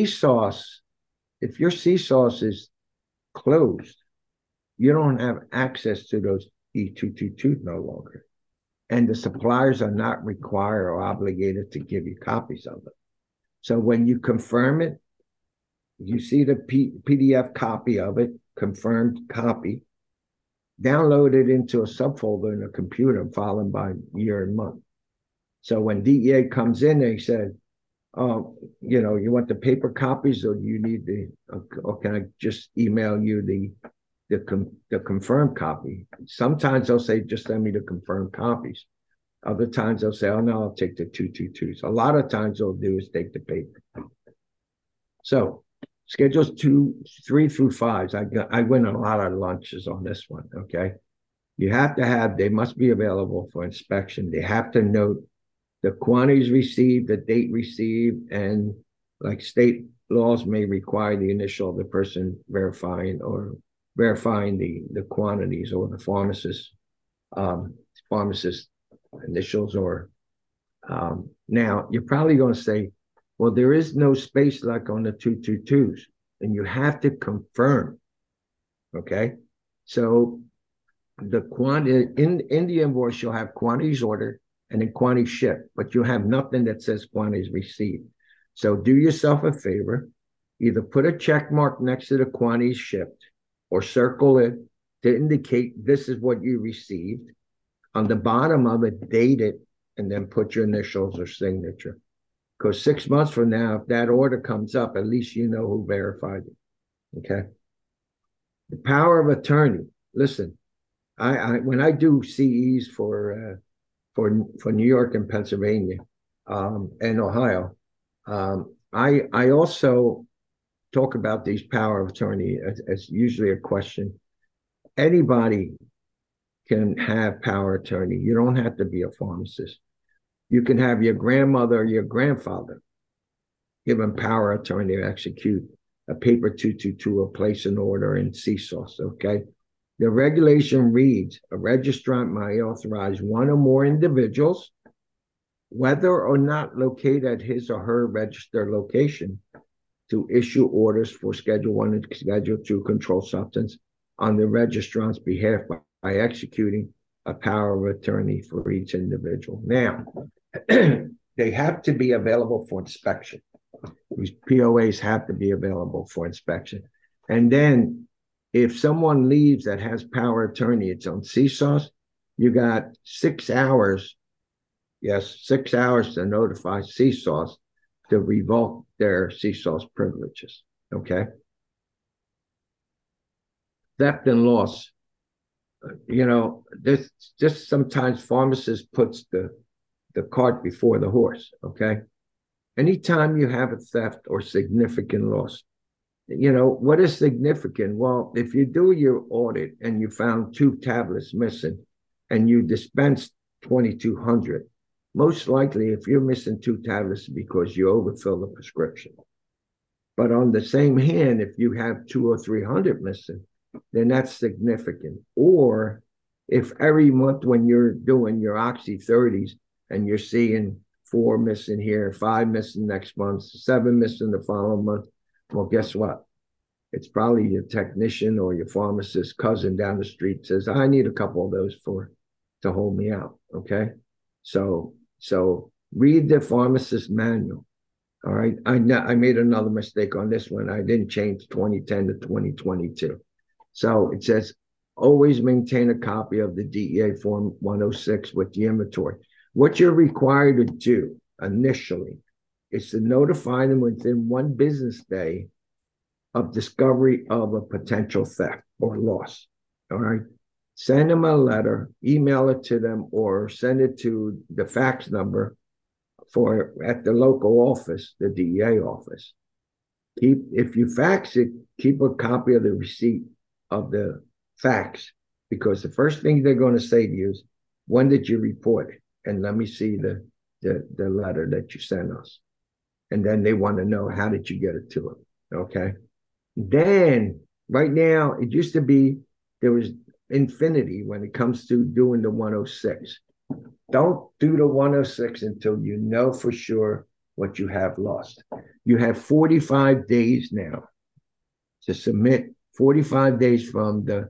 your CSAUS is closed, you don't have access to those E222s no longer. And the suppliers are not required or obligated to give you copies of it. So when you confirm it, you see the PDF copy of it, confirmed copy, download it into a subfolder in a computer, followed by year and month. So when DEA comes in, they said, "Oh, you want the paper copies, or do you need or can I just email you the confirmed copy?" Sometimes they'll say, "Just send me the confirmed copies." Other times they'll say, "Oh no, I'll take the 222s." A lot of times they'll do is take the paper. So Schedules 2, 3 through 5s, I went on a lot of lunches on this one, okay? They must be available for inspection. They have to note the quantities received, the date received, and like state laws may require the initial of the person verifying the quantities, or the pharmacist initials, or now you're probably going to say, "Well, there is no space like on the 222s," and you have to confirm, okay? So the quantity in the invoice, you'll have quantities ordered and then quantities shipped, but you have nothing that says quantities received. So do yourself a favor, either put a check mark next to the quantities shipped, or circle it to indicate this is what you received. On the bottom of it, date it, and then put your initials or signature. Because 6 months from now, if that order comes up, at least you know who verified it, okay? The power of attorney. Listen, when I do CEs for New York and Pennsylvania and Ohio, I also talk about these power of attorney as usually a question. Anybody can have power of attorney. You don't have to be a pharmacist. You can have your grandmother or your grandfather give them power of attorney to execute a paper 222 or place an order in CSOS, okay? The regulation reads, a registrant may authorize one or more individuals, whether or not located at his or her registered location, to issue orders for Schedule 1 and Schedule 2 controlled substance on the registrant's behalf by executing a power of attorney for each individual. Now, they have to be available for inspection. These POAs have to be available for inspection. And then if someone leaves that has power of attorney, it's on CSOS, you got 6 hours, yes, 6 hours to notify CSOS to revoke their CSOS privileges, okay? Theft and loss. You know, this just sometimes pharmacists puts the cart before the horse, okay? Anytime you have a theft or significant loss, you know, what is significant? Well, if you do your audit and you found 2 tablets missing and you dispensed 2,200, most likely if you're missing 2 tablets because you overfill the prescription. But on the same hand, if you have 200 or 300 missing, then that's significant. Or if every month when you're doing your Oxy 30s and you're seeing 4 missing here, 5 missing next month, 7 missing the following month, well, guess what? It's probably your technician or your pharmacist cousin down the street says, I need a couple of those to hold me out, okay? So read the pharmacist manual, all right? I made another mistake on this one. I didn't change 2010 to 2022. So it says, always maintain a copy of the DEA Form 106 with the inventory. What you're required to do initially is to notify them within 1 business day of discovery of a potential theft or loss, all right? Send them a letter, email it to them, or send it to the fax number at the local office, the DEA office. If you fax it, keep a copy of the receipt of the fax, because the first thing they're going to say to you is, when did you report it? And let me see the letter that you sent us. And then they want to know, how did you get it to them? Okay. Then right now, it used to be there was infinity when it comes to doing the 106. Don't do the 106 until you know for sure what you have lost. You have 45 days now to submit, 45 days from the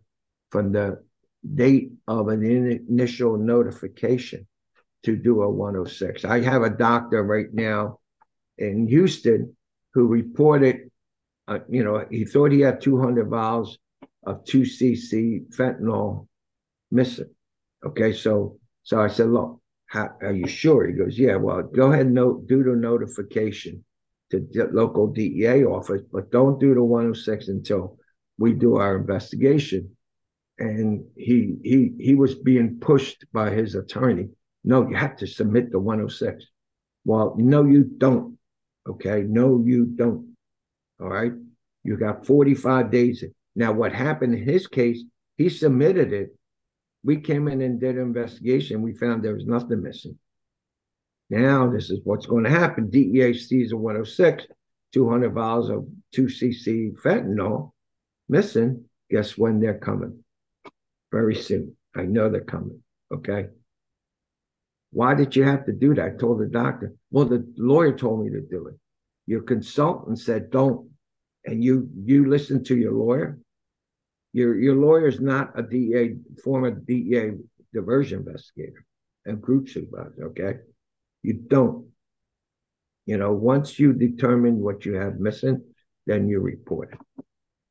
date of an initial notification to do a 106. I have a doctor right now in Houston who reported, he thought he had 200 vials of 2cc fentanyl missing. Okay, so I said, look, are you sure? He goes, yeah, well, go ahead and do the notification to the local DEA office, but don't do the 106 until we do our investigation. And he was being pushed by his attorney. No, you have to submit the 106. Well, no, you don't. Okay, no, you don't. All right, you got 45 days. Now, what happened in his case, he submitted it. We came in and did an investigation. We found there was nothing missing. Now, this is what's going to happen. DEA sees a 106, 200 vials of 2cc fentanyl missing. Guess when they're coming? Very soon. I know they're coming. Okay. Why did you have to do that? I told the doctor. Well, the lawyer told me to do it. Your consultant said don't. And you listen to your lawyer. Your lawyer is not a former DEA diversion investigator and group supervisor, okay? You don't. Once you determine what you have missing, then you report it.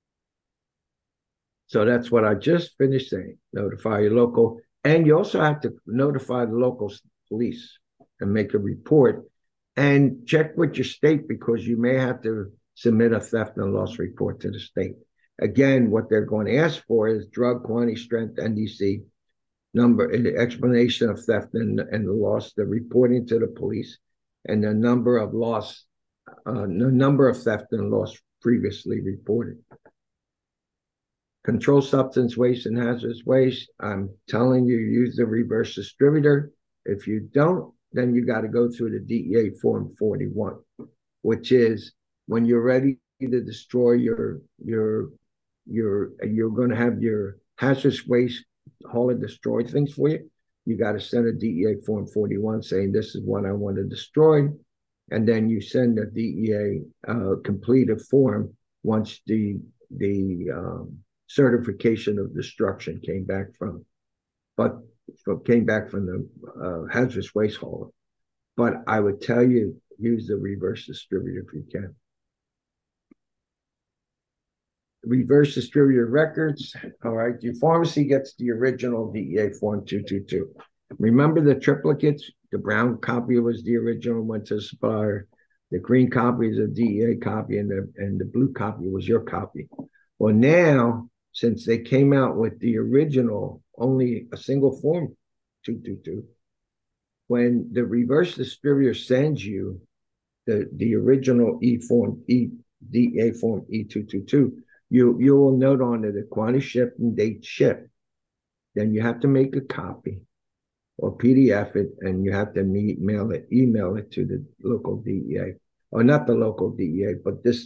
So that's what I just finished saying. Notify your local, and you also have to notify the local police and make a report, and check with your state, because you may have to submit a theft and loss report to the state. Again, what they're going to ask for is drug quantity, strength, NDC, number, explanation of theft and the loss, the reporting to the police, and the number of loss the number of theft and loss previously reported. Controlled substance waste and hazardous waste. I'm telling you, use the reverse distributor. If you don't, then you got to go through the DEA Form 41, which is when you're ready to destroy you're going to have your hazardous waste hauler destroy things for you. You got to send a DEA Form 41 saying this is what I want to destroy. And then you send a DEA completed form once the certification of destruction came back from the hazardous waste hauler. But I would tell you, use the reverse distributor if you can. Reverse distributor records. All right, your pharmacy gets the original DEA Form 222. Remember the triplicates? The brown copy was the original, went to the supplier. The green copy is a DEA copy, and the blue copy was your copy. Well, now, since they came out with the original, only a single form 222, when the reverse distributor sends you the original DEA Form E222, you will note on it the quantity shipped and date shipped. Then you have to make a copy or PDF it, and you have to email it to the local DEA, or not the local DEA, but this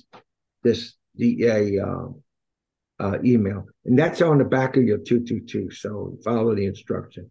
DEA email, and that's on the back of your 222. So follow the instruction,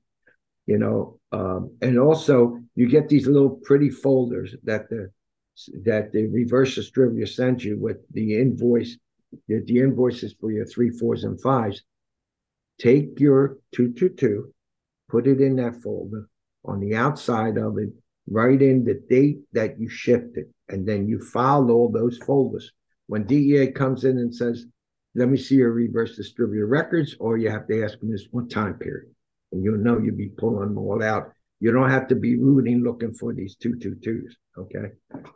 and also you get these little pretty folders that the reverse distributor sends you with the invoice. The invoices for your 3, 4s, and 5s. Take your 222, put it in that folder. On the outside of it, write in the date that you shipped it, and then you file all those folders. When DEA comes in and says, let me see your reverse distributor records, or you have to ask them this one time period, and you'll know you'll be pulling them all out. You don't have to be rooting looking for these 222s, okay?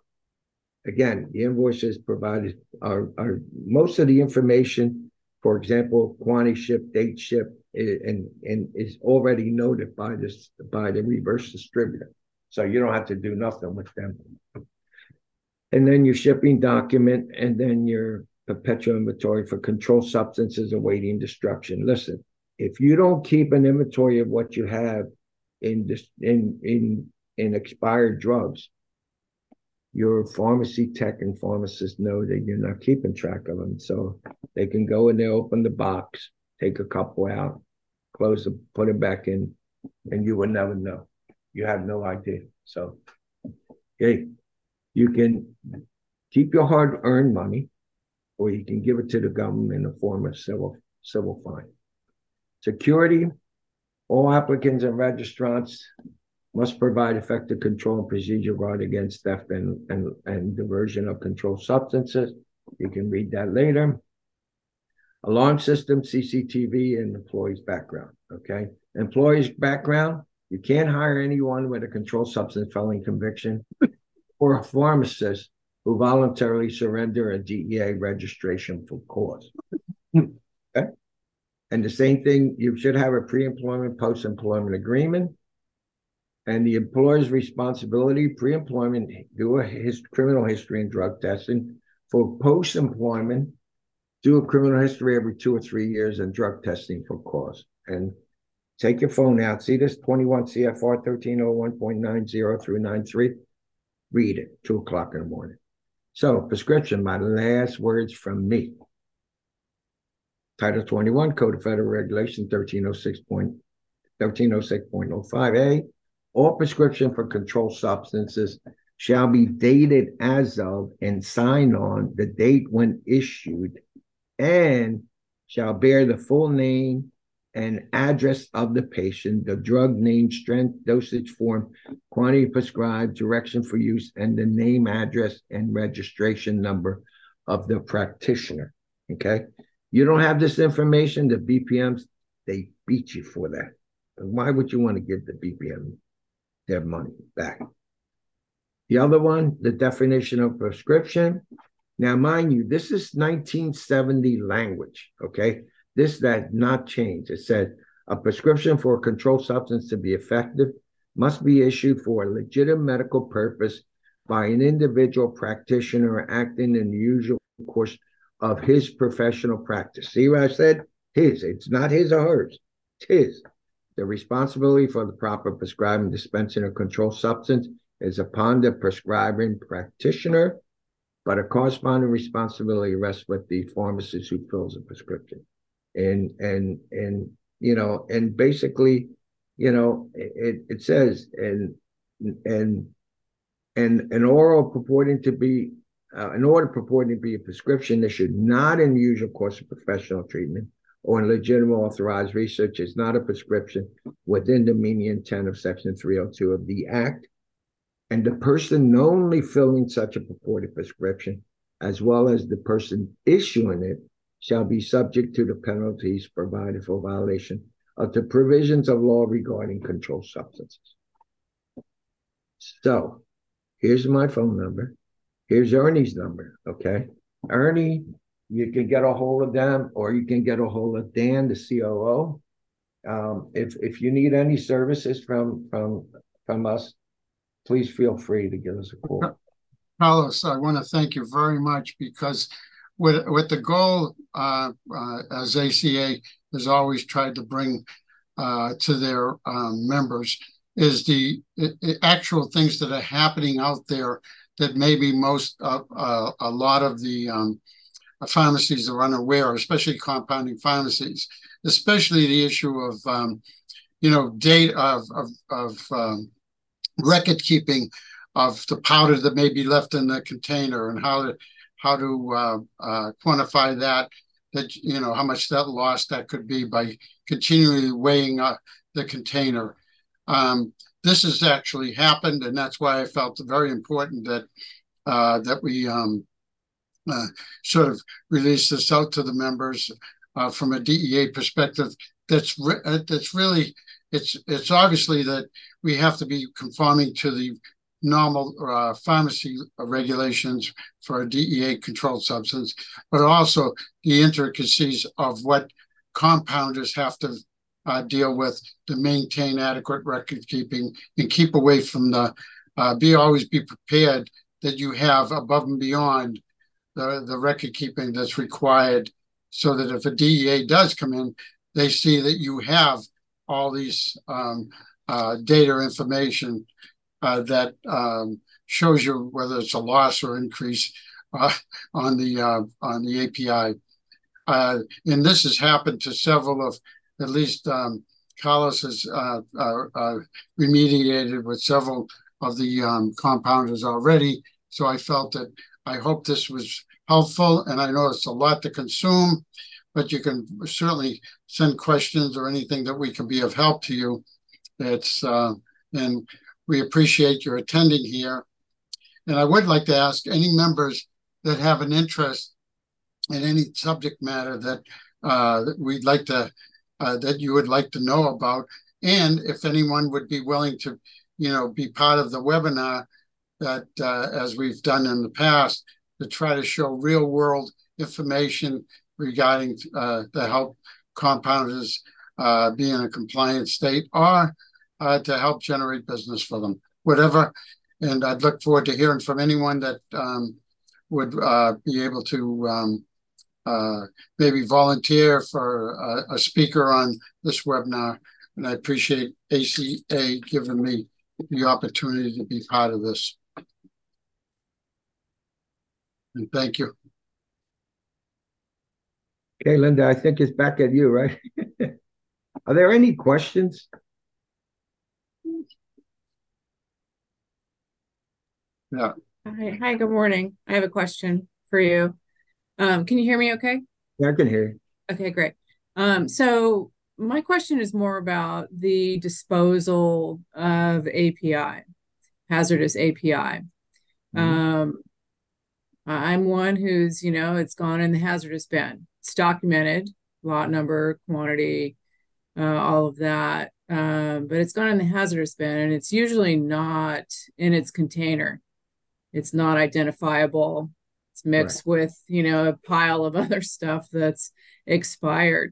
Again, the invoices provided are most of the information, for example, quantity shipped, date shipped, and is already noted by the reverse distributor. So you don't have to do nothing with them. And then your shipping document, and then your perpetual inventory for controlled substances awaiting destruction. Listen, if you don't keep an inventory of what you have in expired drugs, your pharmacy tech and pharmacists know that you're not keeping track of them. So they can go in there, open the box, take a couple out, close them, put them back in, and you will never know. You have no idea. So, hey, you can keep your hard-earned money, or you can give it to the government in the form of civil fine. Security, all applicants and registrants must provide effective control and procedure guard against theft and diversion of controlled substances. You can read that later. Alarm system, CCTV, and employee's background, okay? Employee's background, you can't hire anyone with a controlled substance felony conviction or a pharmacist who voluntarily surrender a DEA registration for cause, okay? And the same thing, you should have a pre-employment, post-employment agreement. And the employer's responsibility, pre-employment, do a criminal history and drug testing. For post-employment, do a criminal history every 2 or 3 years and drug testing for cause. And take your phone out. See this 21 CFR 1301.90 through 93? Read it, 2 o'clock in the morning. So, prescription, my last words from me. Title 21, Code of Federal Regulation 1306.05A. All prescription for controlled substances shall be dated as of and signed on the date when issued, and shall bear the full name and address of the patient, the drug name, strength, dosage form, quantity prescribed, direction for use, and the name, address, and registration number of the practitioner, okay? You don't have this information, the BPMs, they beat you for that. Why would you want to give the BPM their money back? The other one, the definition of prescription. Now, mind you, this is 1970 language, okay? This does not change. It said a prescription for a controlled substance to be effective must be issued for a legitimate medical purpose by an individual practitioner acting in the usual course of his professional practice. See what I said? His. It's not his or hers. It's his. The responsibility for the proper prescribing, dispensing, or controlled substance is upon the prescribing practitioner, but a corresponding responsibility rests with the pharmacist who fills a prescription. And you know, and basically, you know, it says and an oral purporting to be an order purporting to be a prescription issued not in the usual course of professional treatment or in legitimate authorized research is not a prescription within the meaning intent of Section 302 of the Act, and the person knowingly filling such a purported prescription, as well as the person issuing it, shall be subject to the penalties provided for violation of the provisions of law regarding controlled substances. So, here's my phone number. Here's Ernie's number, okay? Ernie, you can get a hold of them, or you can get a hold of Dan, the COO. If you need any services from us, please feel free to give us a call. Carlos, I want to thank you very much, because with the goal, as ACA has always tried to bring to their members, is the actual things that are happening out there that maybe a lot of the pharmacies are unaware, especially compounding pharmacies, especially the issue of data of record keeping of the powder that may be left in the container, and how to quantify that how much that loss that could be by continually weighing the container. This has actually happened, and that's why I felt very important that we sort of release this out to the members from a DEA perspective. That's really it's obviously that we have to be conforming to the normal pharmacy regulations for a DEA controlled substance, but also the intricacies of what compounders have to deal with to maintain adequate record keeping and keep away from the always be prepared that you have above and beyond the record keeping that's required, so that if a DEA does come in, they see that you have all these data information that shows you whether it's a loss or increase on the API. And this has happened to several of, at least Carlos has remediated with several of the compounders already. So I felt that I hope this was helpful, and I know it's a lot to consume, but you can certainly send questions or anything that we can be of help to you. And we appreciate your attending here. And I would like to ask any members that have an interest in any subject matter that we'd like to, that you would like to know about, and if anyone would be willing to, be part of the webinar that, as we've done in the past, to try to show real world information regarding to help compounders be in a compliant state, or to help generate business for them, whatever. And I'd look forward to hearing from anyone that would be able to maybe volunteer for a speaker on this webinar. And I appreciate ACA giving me the opportunity to be part of this. And thank you. Okay, Linda, I think it's back at you, right? Are there any questions? Yeah. Hi, good morning. I have a question for you. Can you hear me okay? Yeah, I can hear you. Okay, great. So my question is more about the disposal of API, hazardous API. I'm one who's, it's gone in the hazardous bin. It's documented, lot number, quantity, all of that. But it's gone in the hazardous bin, and it's usually not in its container. It's not identifiable. It's mixed with, a pile of other stuff that's expired.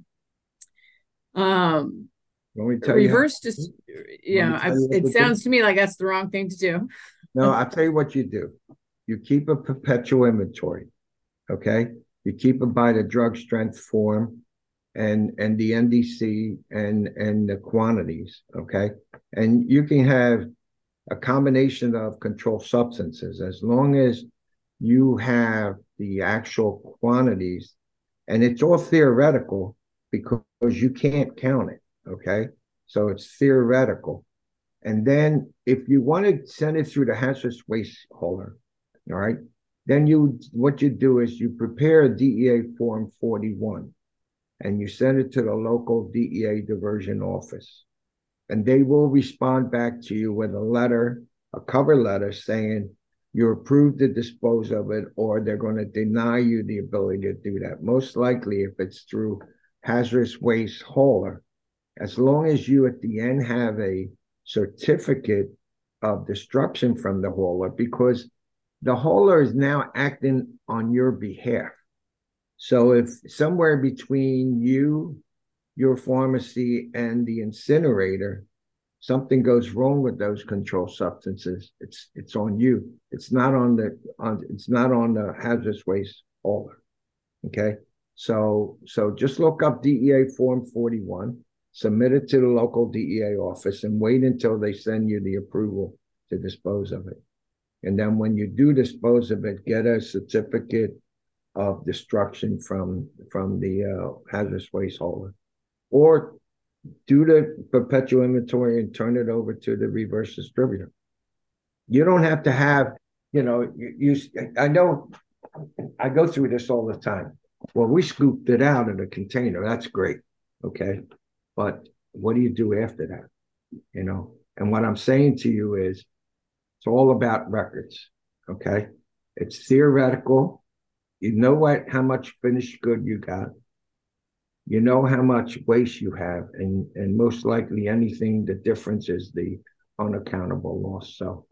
It sounds to me like that's the wrong thing to do. No, I'll tell you what you do. You keep a perpetual inventory, okay? You keep it by the drug strength form and the NDC and the quantities, okay? And you can have a combination of controlled substances as long as you have the actual quantities, and it's all theoretical because you can't count it, okay? So it's theoretical. And then if you want to send it through the hazardous waste hauler, all right, then what you do is you prepare a DEA Form 41 and you send it to the local DEA diversion office. And they will respond back to you with a letter, a cover letter saying you're approved to dispose of it, or they're going to deny you the ability to do that. Most likely, if it's through hazardous waste hauler, as long as you at the end have a certificate of destruction from the hauler, because the hauler is now acting on your behalf. So if somewhere between you, your pharmacy, and the incinerator, something goes wrong with those controlled substances, it's on you. It's not on the hazardous waste hauler. Okay. So just look up DEA Form 41, submit it to the local DEA office, and wait until they send you the approval to dispose of it. And then when you do dispose of it, get a certificate of destruction from the hazardous waste hauler, or do the perpetual inventory and turn it over to the reverse distributor. You don't have to have, I know I go through this all the time. Well, we scooped it out in a container. That's great. Okay. But what do you do after that? And what I'm saying to you is it's all about records. Okay. It's theoretical. You know how much finished good you got. You know how much waste you have, and most likely anything, the difference is the unaccountable loss. So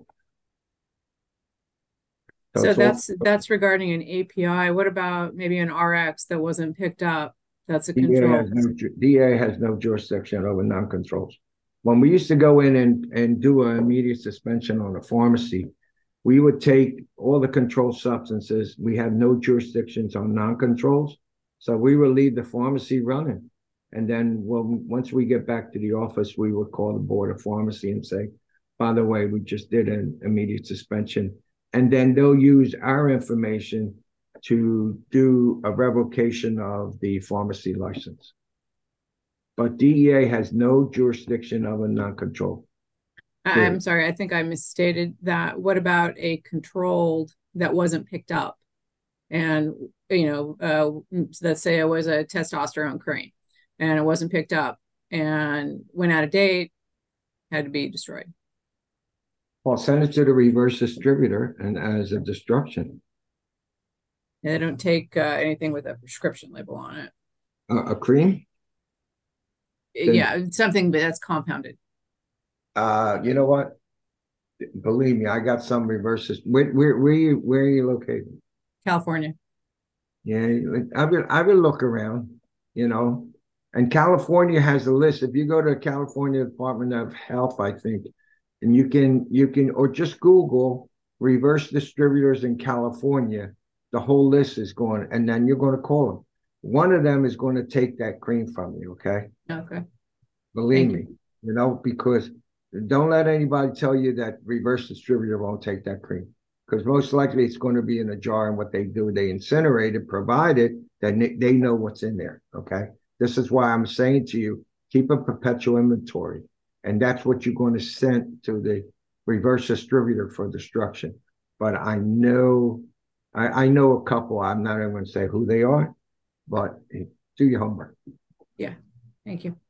that's regarding an API. What about maybe an RX that wasn't picked up? That's a control. DEA has no jurisdiction over non-controls. When we used to go in and do an immediate suspension on a pharmacy, we would take all the controlled substances. We have no jurisdictions on non-controls. So we will leave the pharmacy running. And then once we get back to the office, we would call the board of pharmacy and say, by the way, we just did an immediate suspension. And then they'll use our information to do a revocation of the pharmacy license. But DEA has no jurisdiction of a non-control. I'm sorry, I think I misstated that. What about a controlled that wasn't picked up? And, let's say it was a testosterone cream and it wasn't picked up and went out of date, had to be destroyed. Well, send it to the reverse distributor and as a destruction. They don't take anything with a prescription label on it. A cream? Yeah, something that's compounded. You know what? Believe me, I got some reverses. Where are you located? California. Yeah, I will look around, and California has a list. If you go to the California Department of Health, I think, and you can, or just Google reverse distributors in California, the whole list is going, and then you're going to call them. One of them is going to take that cream from you, okay? Okay. Believe me, because don't let anybody tell you that reverse distributor won't take that cream. Because most likely it's going to be in a jar, and what they do, they incinerate it, provided that they know what's in there, okay? This is why I'm saying to you, keep a perpetual inventory, and that's what you're going to send to the reverse distributor for destruction. But I know a couple, I'm not even going to say who they are, but do your homework. Yeah, thank you.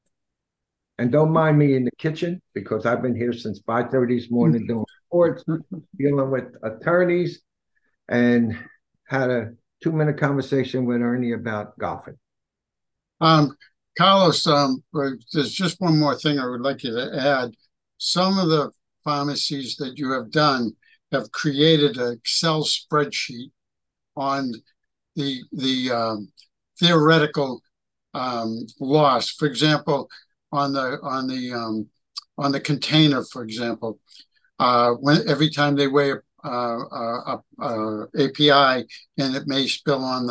And don't mind me in the kitchen, because I've been here since 5:30 this morning doing reports, dealing with attorneys, and had a 2-minute conversation with Ernie about golfing. Carlos, there's just one more thing I would like you to add. Some of the pharmacies that you have done have created an Excel spreadsheet on the theoretical loss. For example, on the container, for example, every time they weigh API, and it may spill on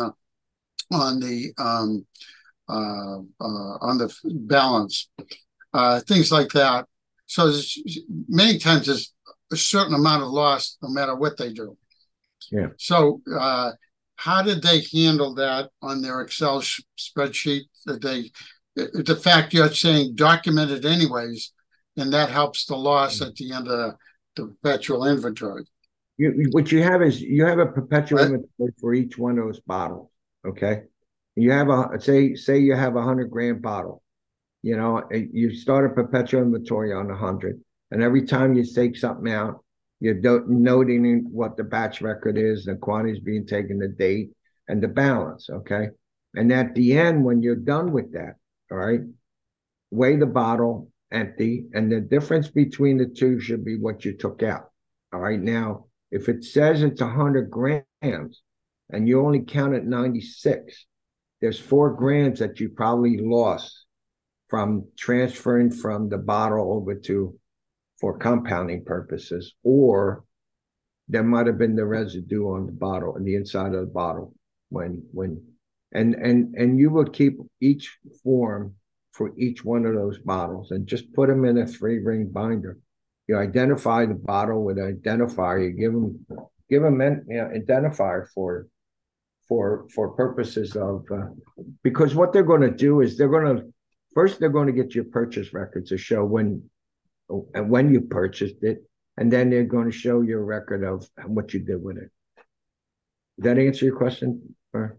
the balance, things like that. So many times there's a certain amount of loss no matter what they do. Yeah. So how did they handle that on their Excel spreadsheet? The fact you're saying documented anyways, and that helps the loss at the end of the perpetual inventory. What you have is you have a perpetual Right. inventory for each one of those bottles. Okay. You have say you have 100-gram bottle. You know, you start a perpetual inventory on 100, and every time you take something out, you're noting what the batch record is, the quantities being taken, the date, and the balance. Okay. And at the end, when you're done with that, all right, weigh the bottle empty, and the difference between the two should be what you took out. All right. Now, if it says it's 100 grams and you only counted 96, there's 4 grams that you probably lost from transferring from the bottle over to for compounding purposes, or there might have been the residue on the bottle, on the inside of the bottle and you would keep each form for each one of those bottles and just put them in a 3-ring binder. You identify the bottle with an identifier. You give them an identifier for purposes of because what they're going to do is they're going to get your purchase records to show when you purchased it, and then they're going to show you a record of what you did with it. Does that answer your question?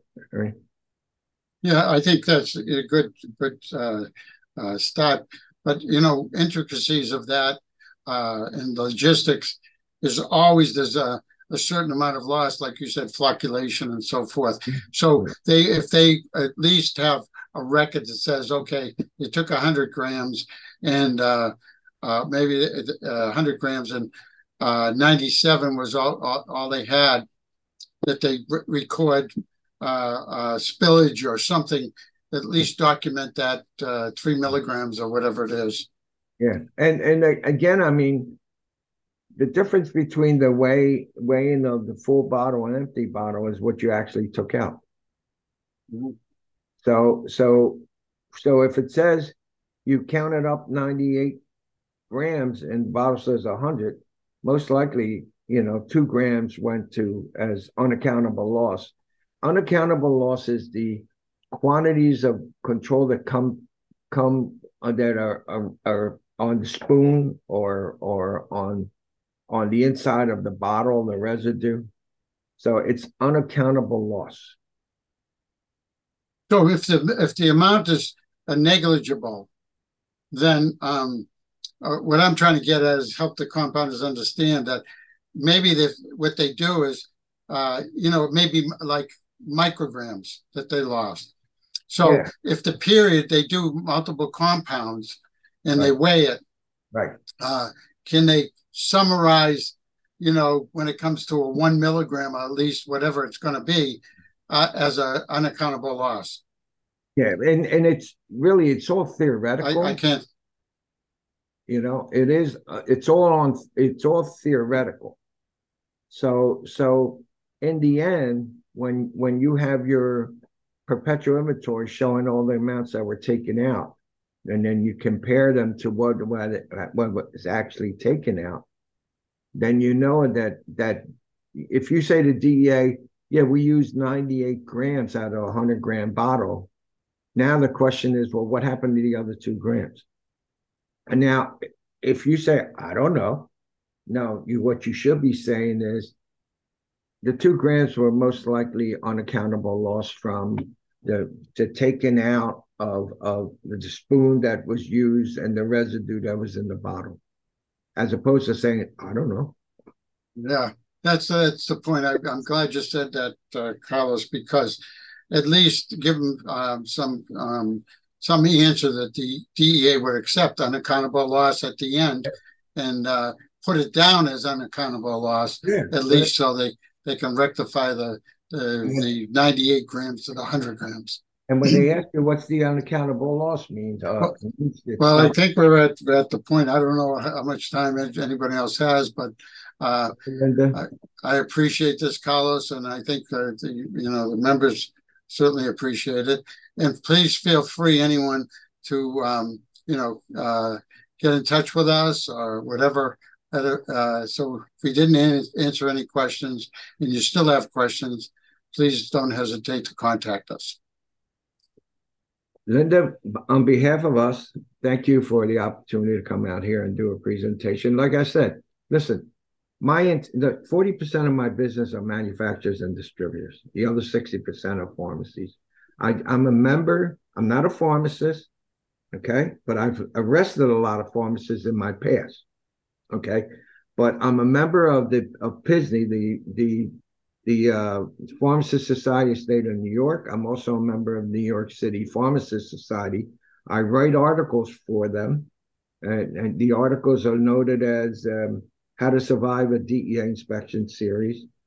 Yeah, I think that's a good start. But intricacies of that and logistics is always there's a certain amount of loss, like you said, flocculation and so forth. So if they at least have a record that says, okay, you took 100 grams and maybe 100 grams and 97 was all they had, that they record spillage or something, at least document that 3 milligrams or whatever it is. Yeah, and again, I mean, the difference between the weighing of the full bottle and empty bottle is what you actually took out. Mm-hmm. So if it says you counted up 98 grams and the bottle says 100, most likely, 2 grams went to as unaccountable loss. Unaccountable loss is the quantities of control that come that are on the spoon or on the inside of the bottle, the residue. So it's unaccountable loss. So if the amount is negligible, then what I'm trying to get at is help the compounders understand that maybe what they do is, maybe like micrograms that they lost. So if the period they do multiple compounds and they weigh it, right? Can they summarize, when it comes to a 1 milligram, or at least whatever it's going to be, as an unaccountable loss? Yeah, and it's all theoretical. I can't. It is. It's all theoretical. So in the end, when you have your perpetual inventory showing all the amounts that were taken out, and then you compare them to what was actually taken out, then you know that if you say to DEA, yeah, we used 98 grams out of a 100-gram bottle, now the question is, well, what happened to the other 2 grams? And now, if you say, I don't know, no, what you should be saying is the 2 grams were most likely unaccountable loss from the taken out of the spoon that was used and the residue that was in the bottle, as opposed to saying, I don't know. Yeah, that's the point. I'm glad you said that, Carlos, because at least give them some answer that the DEA would accept unaccountable loss at the end, and put it down as unaccountable loss, at least so they can rectify the 98 grams to the 100 grams. And when they ask you what's the unaccountable loss means, Well, it means it's Well, I not- think we're at the point, I don't know how much time anybody else has, but Linda, I appreciate this, Carlos, and I think the members certainly appreciate it. And please feel free, anyone, to get in touch with us or whatever. So if we didn't answer any questions and you still have questions, please don't hesitate to contact us. Linda, on behalf of us, thank you for the opportunity to come out here and do a presentation. Like I said, listen, the 40% of my business are manufacturers and distributors. The other 60% are pharmacies. I'm a member. I'm not a pharmacist, okay? But I've arrested a lot of pharmacists in my past, okay? But I'm a member of PSNY, the Pharmacist Society of State of New York. I'm also a member of New York City Pharmacist Society. I write articles for them, and the articles are noted as How to Survive a DEA Inspection series,